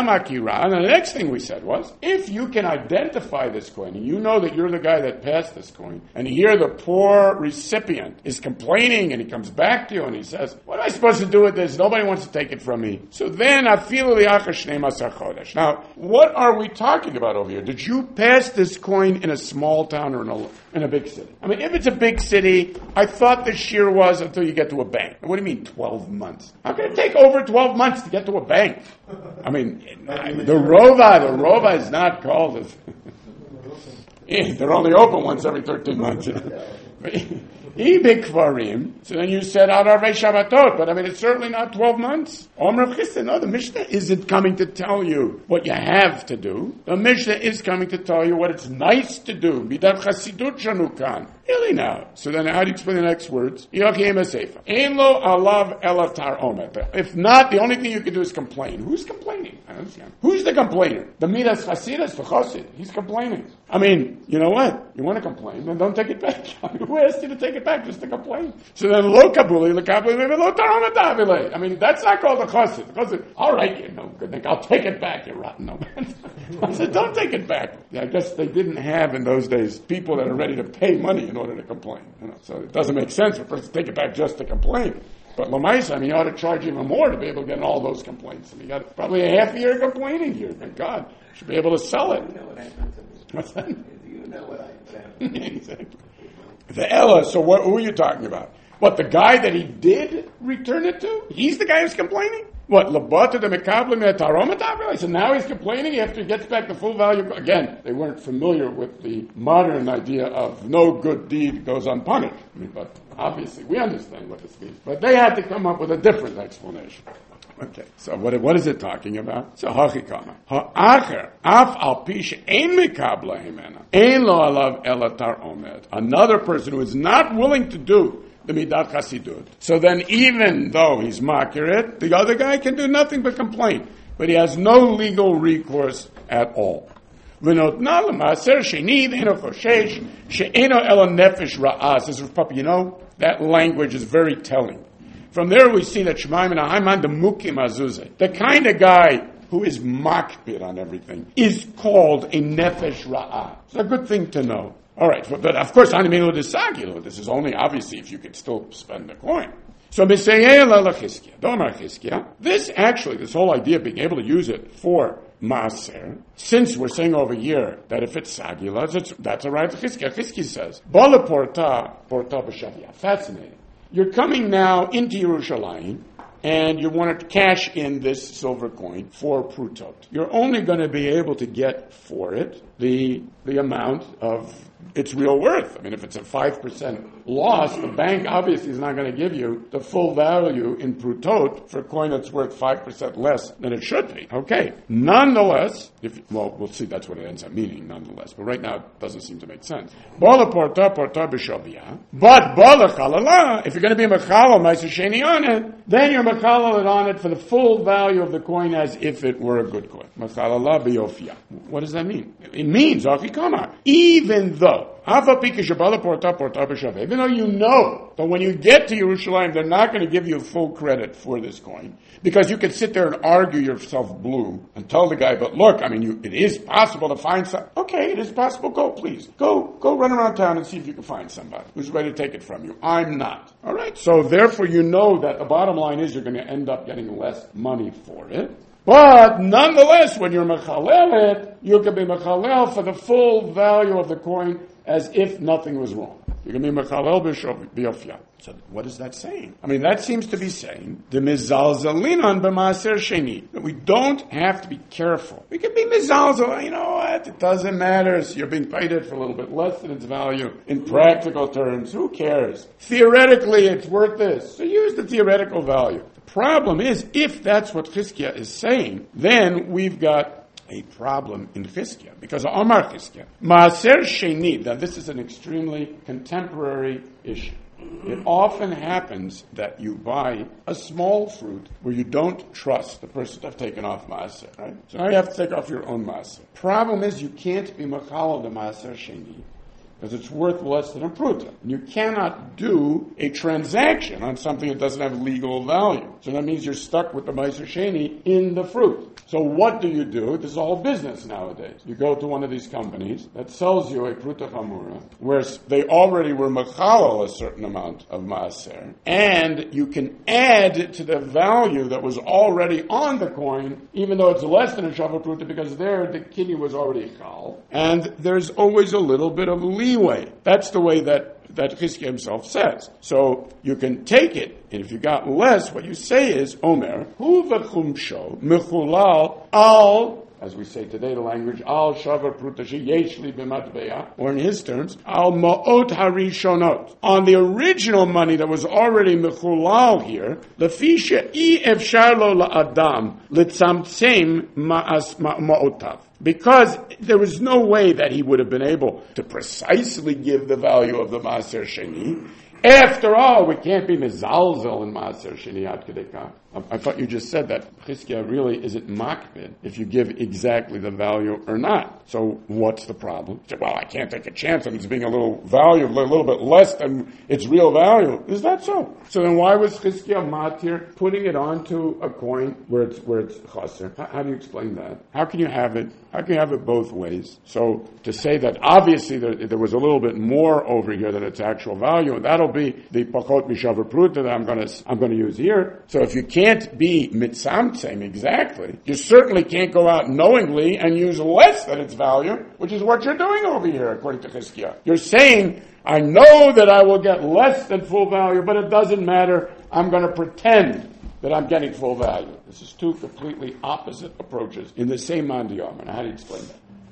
A: the next thing we said was, if you can identify this coin, and you know that you're the guy that passed this coin, and here the poor recipient is complaining, and he comes back to you, and he says, what am I supposed to do with this? Nobody wants to take it from me. So then, afilu li'achar shnei masar chodesh. Now, what are we talking about over here? Did you pass this coin in a small town or in a, in a big city? I mean, if it's a big city, I thought the shear was until you get to a bank. What do you mean twelve months? How can it take over twelve months to get to a bank? I mean, the Rova, the Rova is not called as... They're only open once every thirteen months. Ibikvarim. So then you said Ad Arvei Shabbatot, but I mean, it's certainly not twelve months. Omer Chisda, no, the Mishnah isn't coming to tell you what you have to do. The Mishnah is coming to tell you what it's nice to do. Midat Chasidut Shanukan. Really now. So then how do you explain the next words? Yochim Eseifa. Ein lo alav elatar omet. If not, the only thing you can do is complain. Who's complaining? I don't understand. Who's the complainer? The Midas Chasidus, the Chosid. He's complaining. I mean, you know what? You want to complain, then don't take it back. I mean, who asked you to take it back just to complain? So then, lo kabuli, lo kabuli, lo taromatavile. I mean, that's not called the chassid. The chassid, all right, you know, good thing. I'll take it back, you rotten no man. I said, don't take it back. Yeah, I guess they didn't have in those days people that are ready to pay money in order to complain. You know, so it doesn't make sense for a person to take it back just to complain. But Lamaisa, I mean, you ought to charge even more to be able to get all those complaints. I mean, you got probably a half a year complaining here. Thank God. You should be able to sell it. What's that?
C: You know what I found.
A: Exactly. The Ella, so what, who are you talking about? What, the guy that he did return it to? He's the guy who's complaining? What, Labata de Mekablim et Taromatavili? So now he's complaining after he gets back the full value. Again, they weren't familiar with the modern idea of no good deed goes unpunished. I mean, but obviously we understand what this means. But they had to come up with a different explanation. Okay, so what, what is it talking about? So, hachikama. Ha'acher, af al pish ein mikabla himena, ein lo alav elatar omed. Another person who is not willing to do the midat chasidut. So then even though he's makirit, the other guy can do nothing but complain. But he has no legal recourse at all. V'notna l'maser sheni v'eno choshesh she'eno ela nefesh ra'as. This is, you know, that language is very telling. From there we see that Shemaim and Ahaiman, the Mukim Azuzah, the kind of guy who is makpid on everything, is called a Nefesh Ra'ah. It's a good thing to know. All right, but of course, this is only obviously if you could still spend the coin. So, this actually, this whole idea of being able to use it for Maaser, since we're saying over here that if it's Sagilas, it's, that's a right to Chizkiah. Chizkiah says, Bala Porta, Porta B'Shavia. Fascinating. You're coming now into Yerushalayim, and you want to cash in this silver coin for Prutot. You're only going to be able to get for it the the amount of its real worth. I mean, if it's a five percent loss, the bank obviously is not going to give you the full value in prutot for a coin that's worth five percent less than it should be. Okay. Nonetheless, if, well, we'll see that's what it ends up meaning, nonetheless. But right now, it doesn't seem to make sense. Bola porta porta b'shavia. But bola chalala, if you're going to be mechalal ma'aser sheni on it, then you're mechalal it on it for the full value of the coin as if it were a good coin. Mechalala b'yofia. What does that mean? It means, even though even though you know that when you get to Yerushalayim, they're not going to give you full credit for this coin, because you could sit there and argue yourself blue and tell the guy, but look, I mean, you, it is possible to find some. Okay, it is possible. Go, please. Go, go run around town and see if you can find somebody who's ready to take it from you. I'm not. All right? So therefore, you know that the bottom line is you're going to end up getting less money for it. But nonetheless, when you're mechalel it, you can be mechalel for the full value of the coin as if nothing was wrong. You can be mechalel b'yofia. So what is that saying? I mean, that seems to be saying the mizalzalinan b'maaser sheni, that we don't have to be careful. We can be mizalzal. You know what? It doesn't matter. So you're being paid it for a little bit less than its value. In practical terms, who cares? Theoretically, it's worth this. So use the theoretical value. The problem is, if that's what Chizkiah is saying, then we've got a problem in Chizkiah, because Omar Chizkiah, Maaser Sheni, now this is an extremely contemporary issue. It often happens that you buy a small fruit where you don't trust the person to have taken off Maaser, right? So now you have to take off your own Maaser. Problem is, you can't be Machal the Maaser Sheni, because it's worth less than a pruta. You cannot do a transaction on something that doesn't have legal value. So that means you're stuck with the Maaser Sheni in the fruit. So what do you do? This is all business nowadays. You go to one of these companies that sells you a pruta chamura, where they already were mechalal a certain amount of maaser, and you can add to the value that was already on the coin, even though it's less than a shavu pruta, because there the kidney was already chal, and there's always a little bit of leeway. That's the way that that Chizkiah himself says. So you can take it, and if you got less, what you say is, Omer, hu v'chumsho, mechulal, al, as we say today, the language, al shavar prutashi yeshli b'matbeya, or in his terms, al ma'ot harishonot. On the original money that was already mechulal here, lefisha i efshar lo la'adam, litzamtzem ma'as ma'otav. Because there was no way that he would have been able to precisely give the value of the Maaser Sheni. After all, we can't be mezalzel in Maaser Sheni ad kedei kach. I thought you just said that Chizkiah really isn't makbid if you give exactly the value or not. So what's the problem? You say, well, I can't take a chance on it's being a little value, a little bit less than its real value. Is that so? So then why was Chizkiah matir putting it onto a coin where it's where it's chaser? How, how do you explain that? How can you have it? How can you have it both ways? So to say that obviously there, there was a little bit more over here than its actual value, and that'll be the pachot mishaver pruta that I'm going to I'm going to use here. So if you can't can't be mitzamtzem exactly, you certainly can't go out knowingly and use less than its value, which is what you're doing over here, according to Chizkiah. You're saying, I know that I will get less than full value, but it doesn't matter. I'm going to pretend that I'm getting full value. This is two completely opposite approaches in the same mandiyam. How do you explain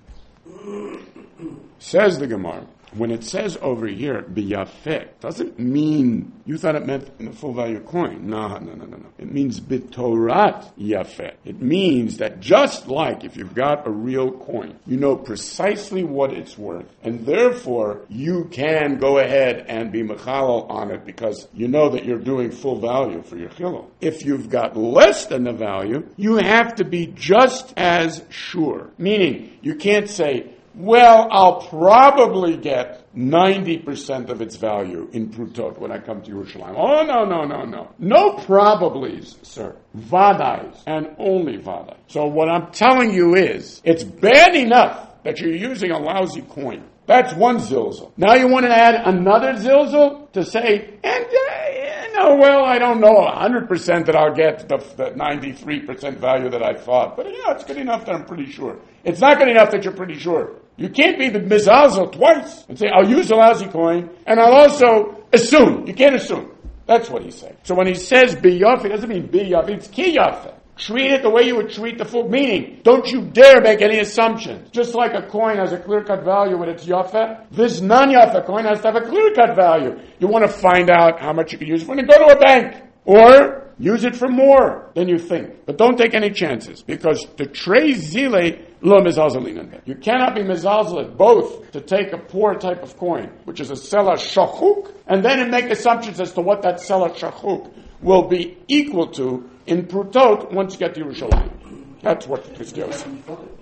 A: that? Says the Gemara, when it says over here, biyafeh, doesn't mean, you thought it meant in the full value coin. No, no, no, no, no. It means bitorat yafeh. It means that just like if you've got a real coin, you know precisely what it's worth, and therefore you can go ahead and be mechalal on it because you know that you're doing full value for your chilul. If you've got less than the value, you have to be just as sure. Meaning, you can't say, well, I'll probably get ninety percent of its value in prutot when I come to Yerushalayim. Oh, no, no, no, no. No probablys, sir. Vadais, and only vadai. So what I'm telling you is, it's bad enough that you're using a lousy coin. That's one zilzal. Now you want to add another zilzal to say, and uh, you know, well, I don't know one hundred percent that I'll get the, the ninety-three percent value that I thought, but you know, it's good enough that I'm pretty sure. It's not good enough that you're pretty sure. You can't be the mizalzel twice and say, I'll use a lousy coin, and I'll also assume. You can't assume. That's what he's saying. So when he says biyafeh, it doesn't mean biyafeh, it's kiyafeh. Treat it the way you would treat the food. Meaning, don't you dare make any assumptions. Just like a coin has a clear-cut value when it's yafa, this non-yafa coin has to have a clear-cut value. You want to find out how much you can use when you go to a bank. Or use it for more than you think. But don't take any chances, because the trey zile lo mezalzelin. You cannot be mezalzel both to take a poor type of coin, which is a sela shachuk, and then make assumptions as to what that sela shachuk will be equal to in prutot once you get to Yerushalayim. That's what the Christian says.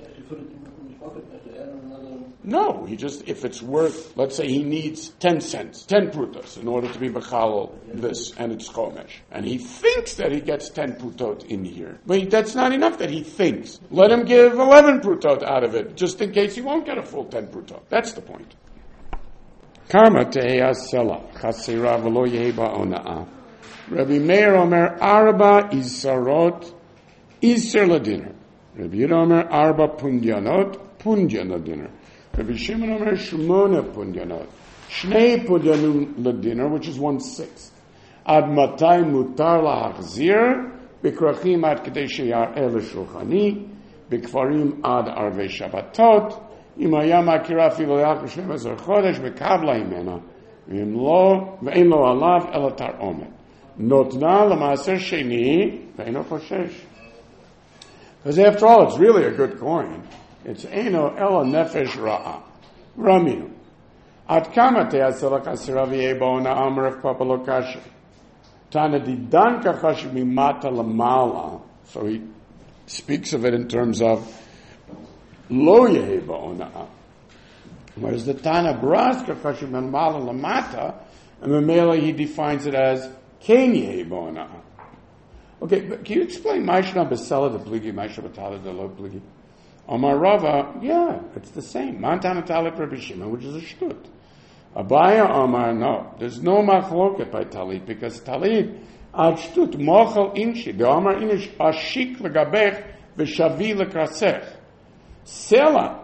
A: No, he just, if it's worth, let's say he needs ten cents, ten prutos, in order to be b'chalal this, and it's chomesh. And he thinks that he gets ten prutot in here. But that's not enough that he thinks. Let him give eleven prutot out of it, just in case he won't get a full ten prutot. That's the point. Karma te'eya sela, chasira v'lo yeheba ona'ah. Rabbi Meir omer arba isarot, iser ladiner. Rabbi Yehuda omer arba pundyanot, pundyan ladiner. Rabbi Shimon omer shmona pundyanot, shnei pundyanun ladiner, which is one sixth. Ad matay mutar lahachzir, bikrachim ad kadei sheyar'eh l'shulchani, bikvarim ad arvei shabbatot, im haya makira afilo yachar shnei bezer chodesh, bekavla himena, v'im lo, v'ein lo alav ela tar'omet. Notna l'maaser sheni, v'eino choshesh. Because after all, it's really a good coin. It's Eino Ela Nefesh Ra'a. Raminu. At kama te'asela kasira v'yei ba'ona amar of Papa Lokashi. Tana didan kachashi mimata lamala. So he speaks of it in terms of lo yehei ba'ona. Whereas the Tana Bras kachashi mimala lamata, and Mamela he defines it as ken yehei ba'ona. Okay, but can you explain Maishna Besela the Pligi, Maishna Batala the Lo Pligi? Omar Rava, yeah, it's the same. Mantana Talit Rabbi Shimon, which is a shtut. Abaya Omar, no. There's no machloket by Talit, because Talit, ad shtut, mochel inshi, the Omar inish, ashik legabech, v'shavi lekrasech. Sela,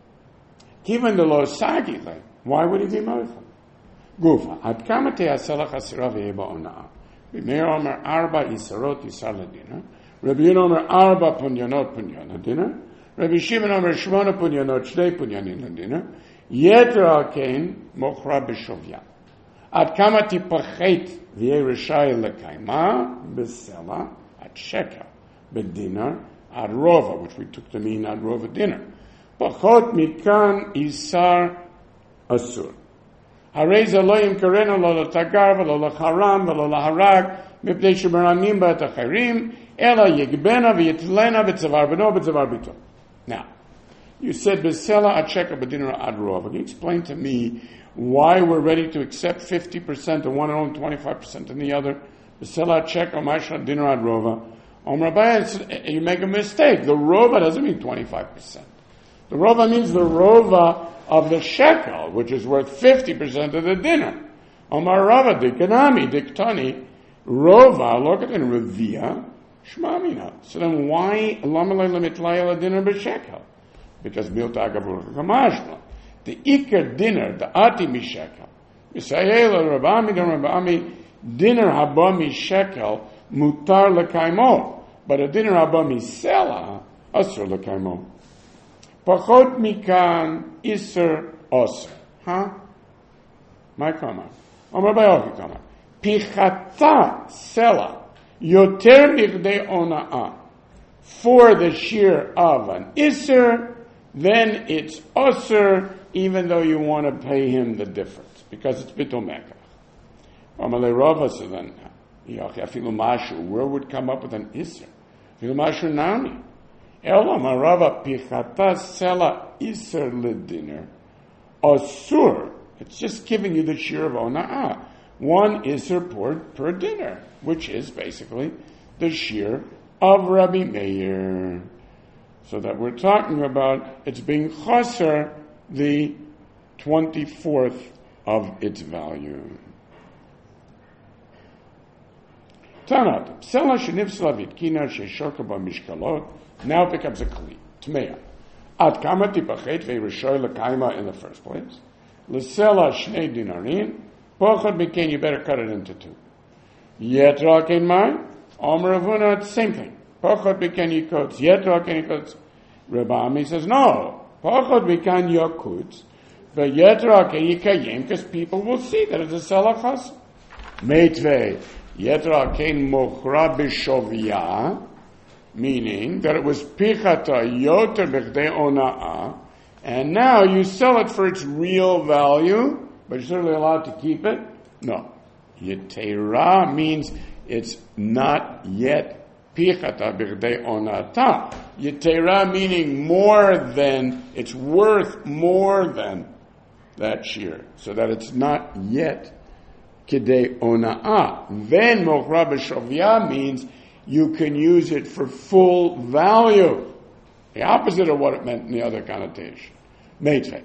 A: given the lo sagi, why would he be mochel? Gufa, ad kamate asela chasira v'yeba ona'ah. Meir Omer arba isarot isar ladina. Rabbi Yehuda Omer arba punyanot punyan ladina. Rabbi Shimon Omer shmona punyanot shnei punyanin ladina. Yeter al kein mochra b'shovya. Ad kama tipachet v'yei rishai lekaima b'sela at shekel b'dinar ad rova, which we took to mean ad rova dinner. Pachot mikan isar asur. Harei ze lo yimkerenu lo letagar v'lo lecharam v'lo leharag mipnei shemeranim b'et acharim ela yigbena v'yitlena b'tzavar b'no b'tzavar b'to. Now, you said b'sela ad shekel b'dinar ad rova. Can you explain to me why we're ready to accept fifty percent and one and only twenty-five percent in the other? B'sela ad shekel ma'ashra dinar ad rova. Om Rabbi, you make a mistake. The rova doesn't mean twenty-five percent. The rova means the rova of the shekel, which is worth fifty percent of the dinner. Omar Rava, dikanami, diktani, rova, look at it, revia, shmamina. So then why, lamalay lemitlaya la dinner b'shekel? Because milta agavur kamashla. The ikar dinner, the ati mishekel. Misayela rabami, the rabami, dinner habami shekel, mutar lekaimo. But a dinner habami sela, asur lekaimo. Pachot mikan iser osir. Huh? My comment. Omar Bayoki comment. Pichata sela yoter mirdei ona'ah. For the shear of an iser, then it's osir, even though you want to pay him the difference, because it's bitul mekach. Omar Rava, so then, afilu mashu, where would come up with an iser? Afilu mashu nami. Ela marava pichata sela iser lediner. Asur. It's just giving you the shear of ona'ah. One iser per, per dinner, which is basically the shear of Rabbi Meir. So that we're talking about it's being chaser the twenty-fourth of its value. Tanat. Sela shenifsla vitkina sheshoka b'mishkalot. Now it becomes a kli, tmeya. Ad kama tipachet ve'rishoy lekaima in the first place. L'sela shnei dinarin. Pochad mikain, you better cut it into two. Yetra kein mai. Omer avuna, it's the same thing. Pochot Mikan Yikutz. Yetra Ken Yikutz. Rabbi Ami says, no. Pochot Mikan Yikutz. But Yetra Ken Yikayim, because people will see that it's a Selachas. Meitvei. Yetra Ken Mochra B'Shovya. Meaning that it was Pichata Yoter B'Chdei Ona'ah. And now you sell it for its real value, but you're certainly allowed to keep it? No. Yetera means it's not yet pichata b'chdei onata. Yetera meaning more than, it's worth more than that shear, so that it's not yet kidei ona'ah. Then mochra b'shovya means you can use it for full value. The opposite of what it meant in the other connotation. Meitvei.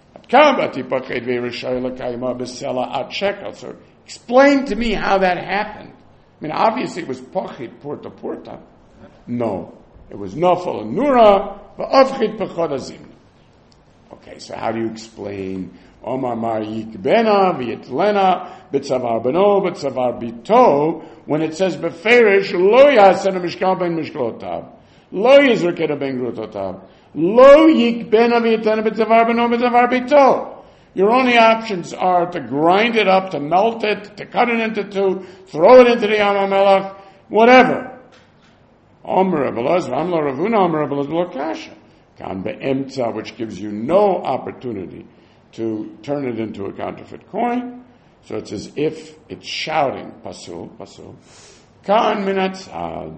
A: So explain to me how that happened. I mean, obviously it was pachit porta porta. No. It was nafal and nura, but avchit pachot azim. Okay, so how do you explain Omar Mar Yikbena, V'yitlena, B'tzavar Beno, B'tzavar Bito, when it says Beferish, Lo Yasena Mishkal Ben Mishklotav, Lo Yizrakena Ben Grutotav, Lo Yikbena, V'yitlena, B'tzavar Beno, B'tzavar Bito. Your only options are to grind it up, to melt it, to cut it into two, throw it into the Yam HaMelech, whatever. Omer Abelaz, Ramla Ravuna, Omer Abelaz, Lokasha. Kan be'emtza, which gives you no opportunity to turn it into a counterfeit coin. So it's as if it's shouting, pasul, pasul. Kan minatzad.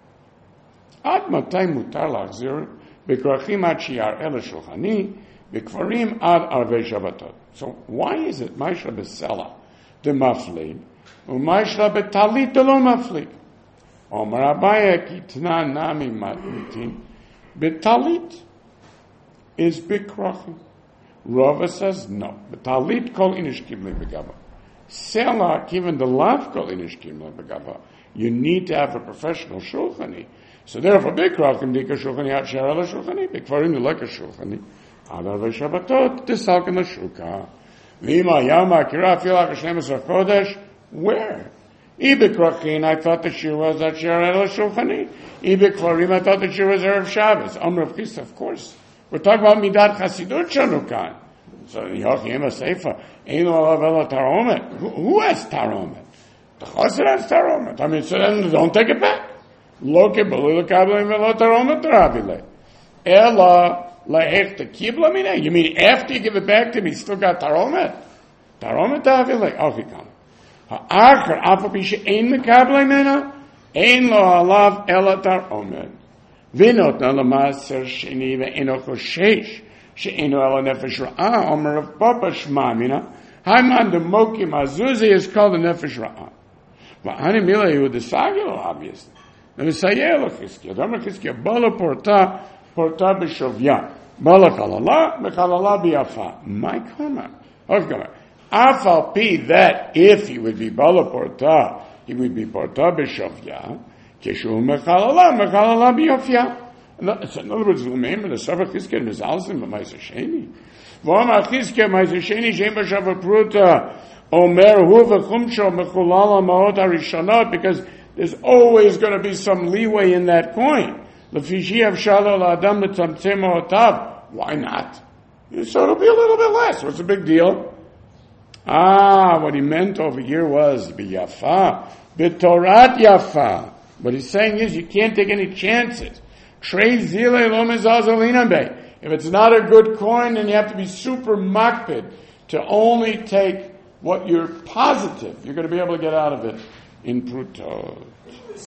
A: Ad matay mutar lachzir, bekrachim ad shiar ele shulchani, bekvarim ad arvei shabbatot. So why is it maishla besela de maflig, umaishla betalit de lo maflig? Omar Abaye kitna nami matmitin, betalit is bekrachim. Rava says no. Betalit kol inish kibli begava. Sela, given the lav kol inish kibli begava, you need to have a professional shulchani. So therefore, bekrachim dika shulchani at sharala shulchani, bekvarim the leka shulchani. Adar v'shabbatot, tisalkin l'shuka. V'ima yama kira filak hashlemus ha'chodesh. Where? Ibikrakhin, I thought the shir was at Sharel Shulchani. Ibikvarim, I thought the shir was Erev Shabbos. Amr of Chis, of course. We're talking about Midat Chasidut Shanukan. So, Yochim HaSeifa, Eino Alav Ela Taromet. Who has Taromet? The Chassid has Taromet. I mean, so then don't take it back. Loke Belu L'Kablim Velo Taromet Rabile. Ela La'ech the Kibla Mine. You mean after you give it back to him, he's still got Taromet? Taromet Rabile. Okay, come. Ha'achar, afapi she'ein mekabla imena, ein lo alav ela taromet. Vinot na l'maser sheni ve'eno choshesh, she'eno ela nefesh ra'ah, omer of papa shmamina, ha'man de mokim azuzi is called the nefesh ra'ah. Va'ani mila yu de sagilo, obviously. Now, Misayeh lo chizkiya, Domer chizkiya, bala porta, porta b'shovya, bala chalala, b'chalala b'yafa. My comment. Okay, come on. Afal pi that if he would be bala porta, he would be porta b'shovya. Keshu mechalala, mechalala b'yofya. So in other words, remember the Sabbath Chizkiah and Mizalzim b'Ma'aser Sheni. V'omar Chizkiah Ma'aser Sheni shem b'Shabbat Pruta Omer hu v'chumsho mechulala ma'ot harishonot, because there's always going to be some leeway in that coin. L'fishi avshalo la'adam l'tamtzeh ma'otav. Why not? So it'll be a little bit less. What's the big deal? Ah, what he meant over here was biyafa, bitorat yafa. What he's saying is you can't take any chances. Trey zile lo mezazalina be. If it's not a good coin, then you have to be super makpid to only take what you're positive you're going to be able to get out of it in prutot.